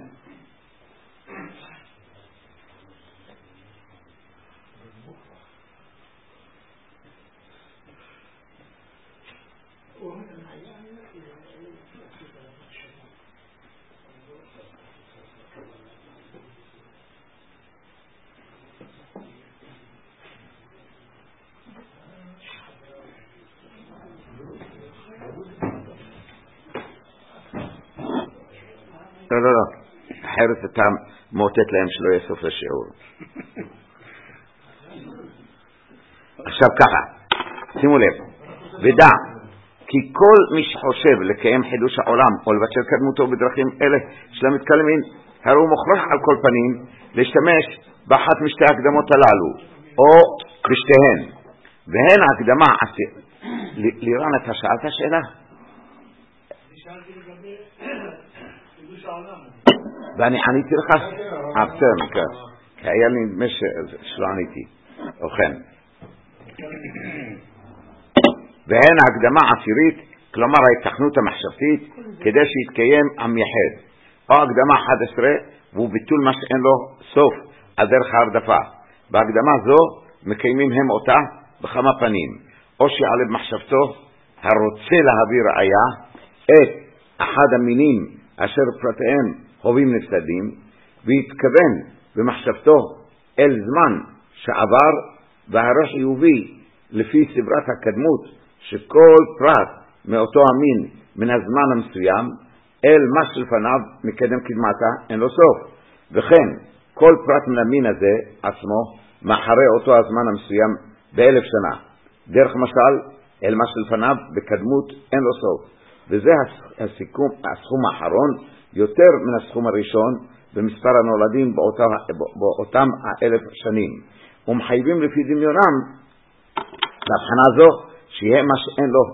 S1: לא, לא, לא. אחרת אתה מוטט להם שלא יהיה סוף לשיעור. עכשיו ככה, שימו לב, ודע, כי כל מי שחושב לקיים חידוש העולם או לבטל קדמותו בדרכים אלה של המתקלמים, הרי הוא מוכרח על כל פנים להשתמש באחת משתי הקדמות הללו, או בשתיהן. והן הקדמה, לירן, אתה שאלת שאלה? ואני עניתי לך? אה, בסדר, כן. כי היה לי נדמה שלא עניתי. ובכן. והן ההקדמה העשירית, כלומר ההתכנות המחשבתית, כדי שיתקיים המייחד. או הקדמה אחת עשרה, והוא ביטול מה שאין לו סוף, על דרך ההרדפה. בהקדמה זו מקיימים הם אותה בכמה פנים. או שיעלה במחשבתו הרוצה להביא ראיה את אחד המינים אשר פרטיהם הובים נפסדים, והתכוון במחשבתו אל זמן שעבר, והרי חיובי לפי סברת הקדמות שכל פרט מאותו המין מן הזמן המסוים אל מה שלפניו מקדם קדמתה אין לו סוף. וכן כל פרט מן המין הזה עצמו מאחרי אותו הזמן המסוים באלף שנה, דרך משל אל מה שלפניו בקדמות אין לו סוף. וזה הסיכום, הסכום האחרון יותר מן הסכום הראשון במספר הנולדים באותם, באותם האלף שנים, ומחייבים לפי דמיונם להבחנה זו שיהיה מה שאין לו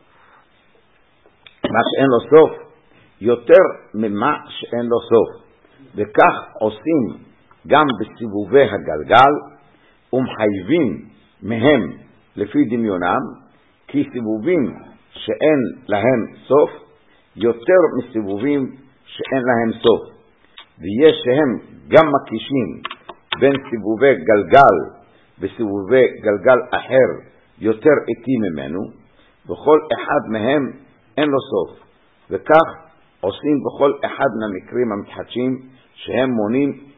S1: מה שאין לו סוף יותר ממה שאין לו סוף, וכך עושים גם בסיבובי הגלגל, ומחייבים מהם לפי דמיונם, כי סיבובים שאין להם סוף יותר מסיבובים שאין להם סוף, ויש שהם גם מקישים בין סיבובי גלגל וסיבובי גלגל אחר יותר איטי ממנו, וכל אחד מהם אין לו סוף, וכך עושים בכל אחד מהמקרים המתחדשים שהם מונים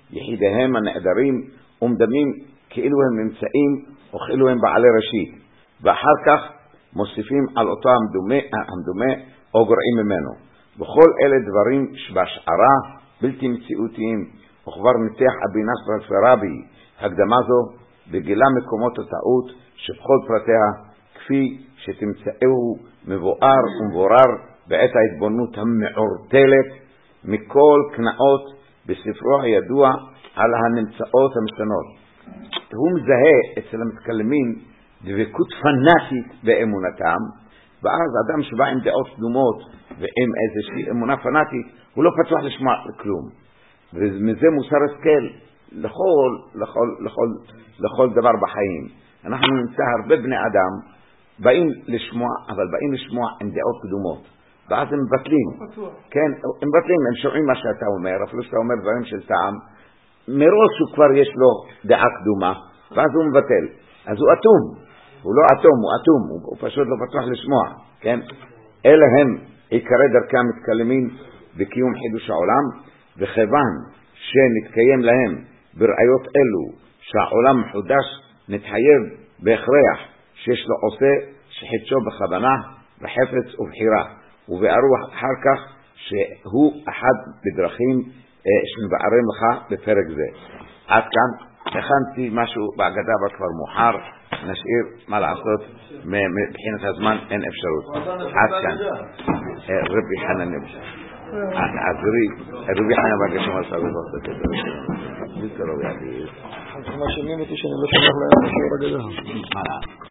S1: יחידיהם הנעדרים ומדמים כאילו הם נמצאים או כאילו הם בעלי ראשית, ואחר כך מוסיפים על אותו המדומה, המדומה או גורעים ממנו. בכל אלה דברים שבהשערה בלתי מציאותיים, וכבר ניתח אבי נשר פרבי הקדמה זו וגילה מקומות הטעות שבכל פרטיה כפי שתמצאהו מבואר ומבורר בעת ההתבוננות המעורטלת מכל קנאות בספרו הידוע על הנמצאות המשתנות. הוא מזהה אצל המתקלמים דבקות פנאטית באמונתם, ואז אדם שבא עם דעות קדומות ועם איזושהי אמונה פנאטית הוא לא פתוח לשמוע כלום, ומזה מוסר השכל לכל, לכל, לכל, לכל דבר בחיים. אנחנו נמצא הרבה בני אדם באים לשמוע, אבל באים לשמוע עם דעות קדומות, ואז הם מבטלים. כן, הם מבטלים, הם שומעים מה שאתה אומר, אפילו שאתה אומר דברים של טעם, מראש הוא כבר יש לו דעה קדומה, ואז הוא מבטל. אז הוא אטום, הוא לא אטום, הוא אטום, הוא, הוא פשוט לא פתוח לשמוע, כן? אלה הם עיקרי דרכי המתקלמים בקיום חידוש העולם, וכיוון שנתקיים להם בראיות אלו שהעולם מחודש, נתחייב בהכרח שיש לו עושה שחידשו בכוונה, בחפץ ובחירה, ובארוח אחר כך שהוא אחד בדרכים שנבערים לך בפרק זה. עד כאן הכנתי משהו בהגדה אבל כבר מאוחר, נשאיר מה לעשות, מבחינת הזמן אין אפשרות. עד כאן רבי חנן עזרי רבי חנן ברגשם על סביבות זה קרוב יעדי.
S3: מה שמים אותי שאני לא שומח להם בשיעור הגדה.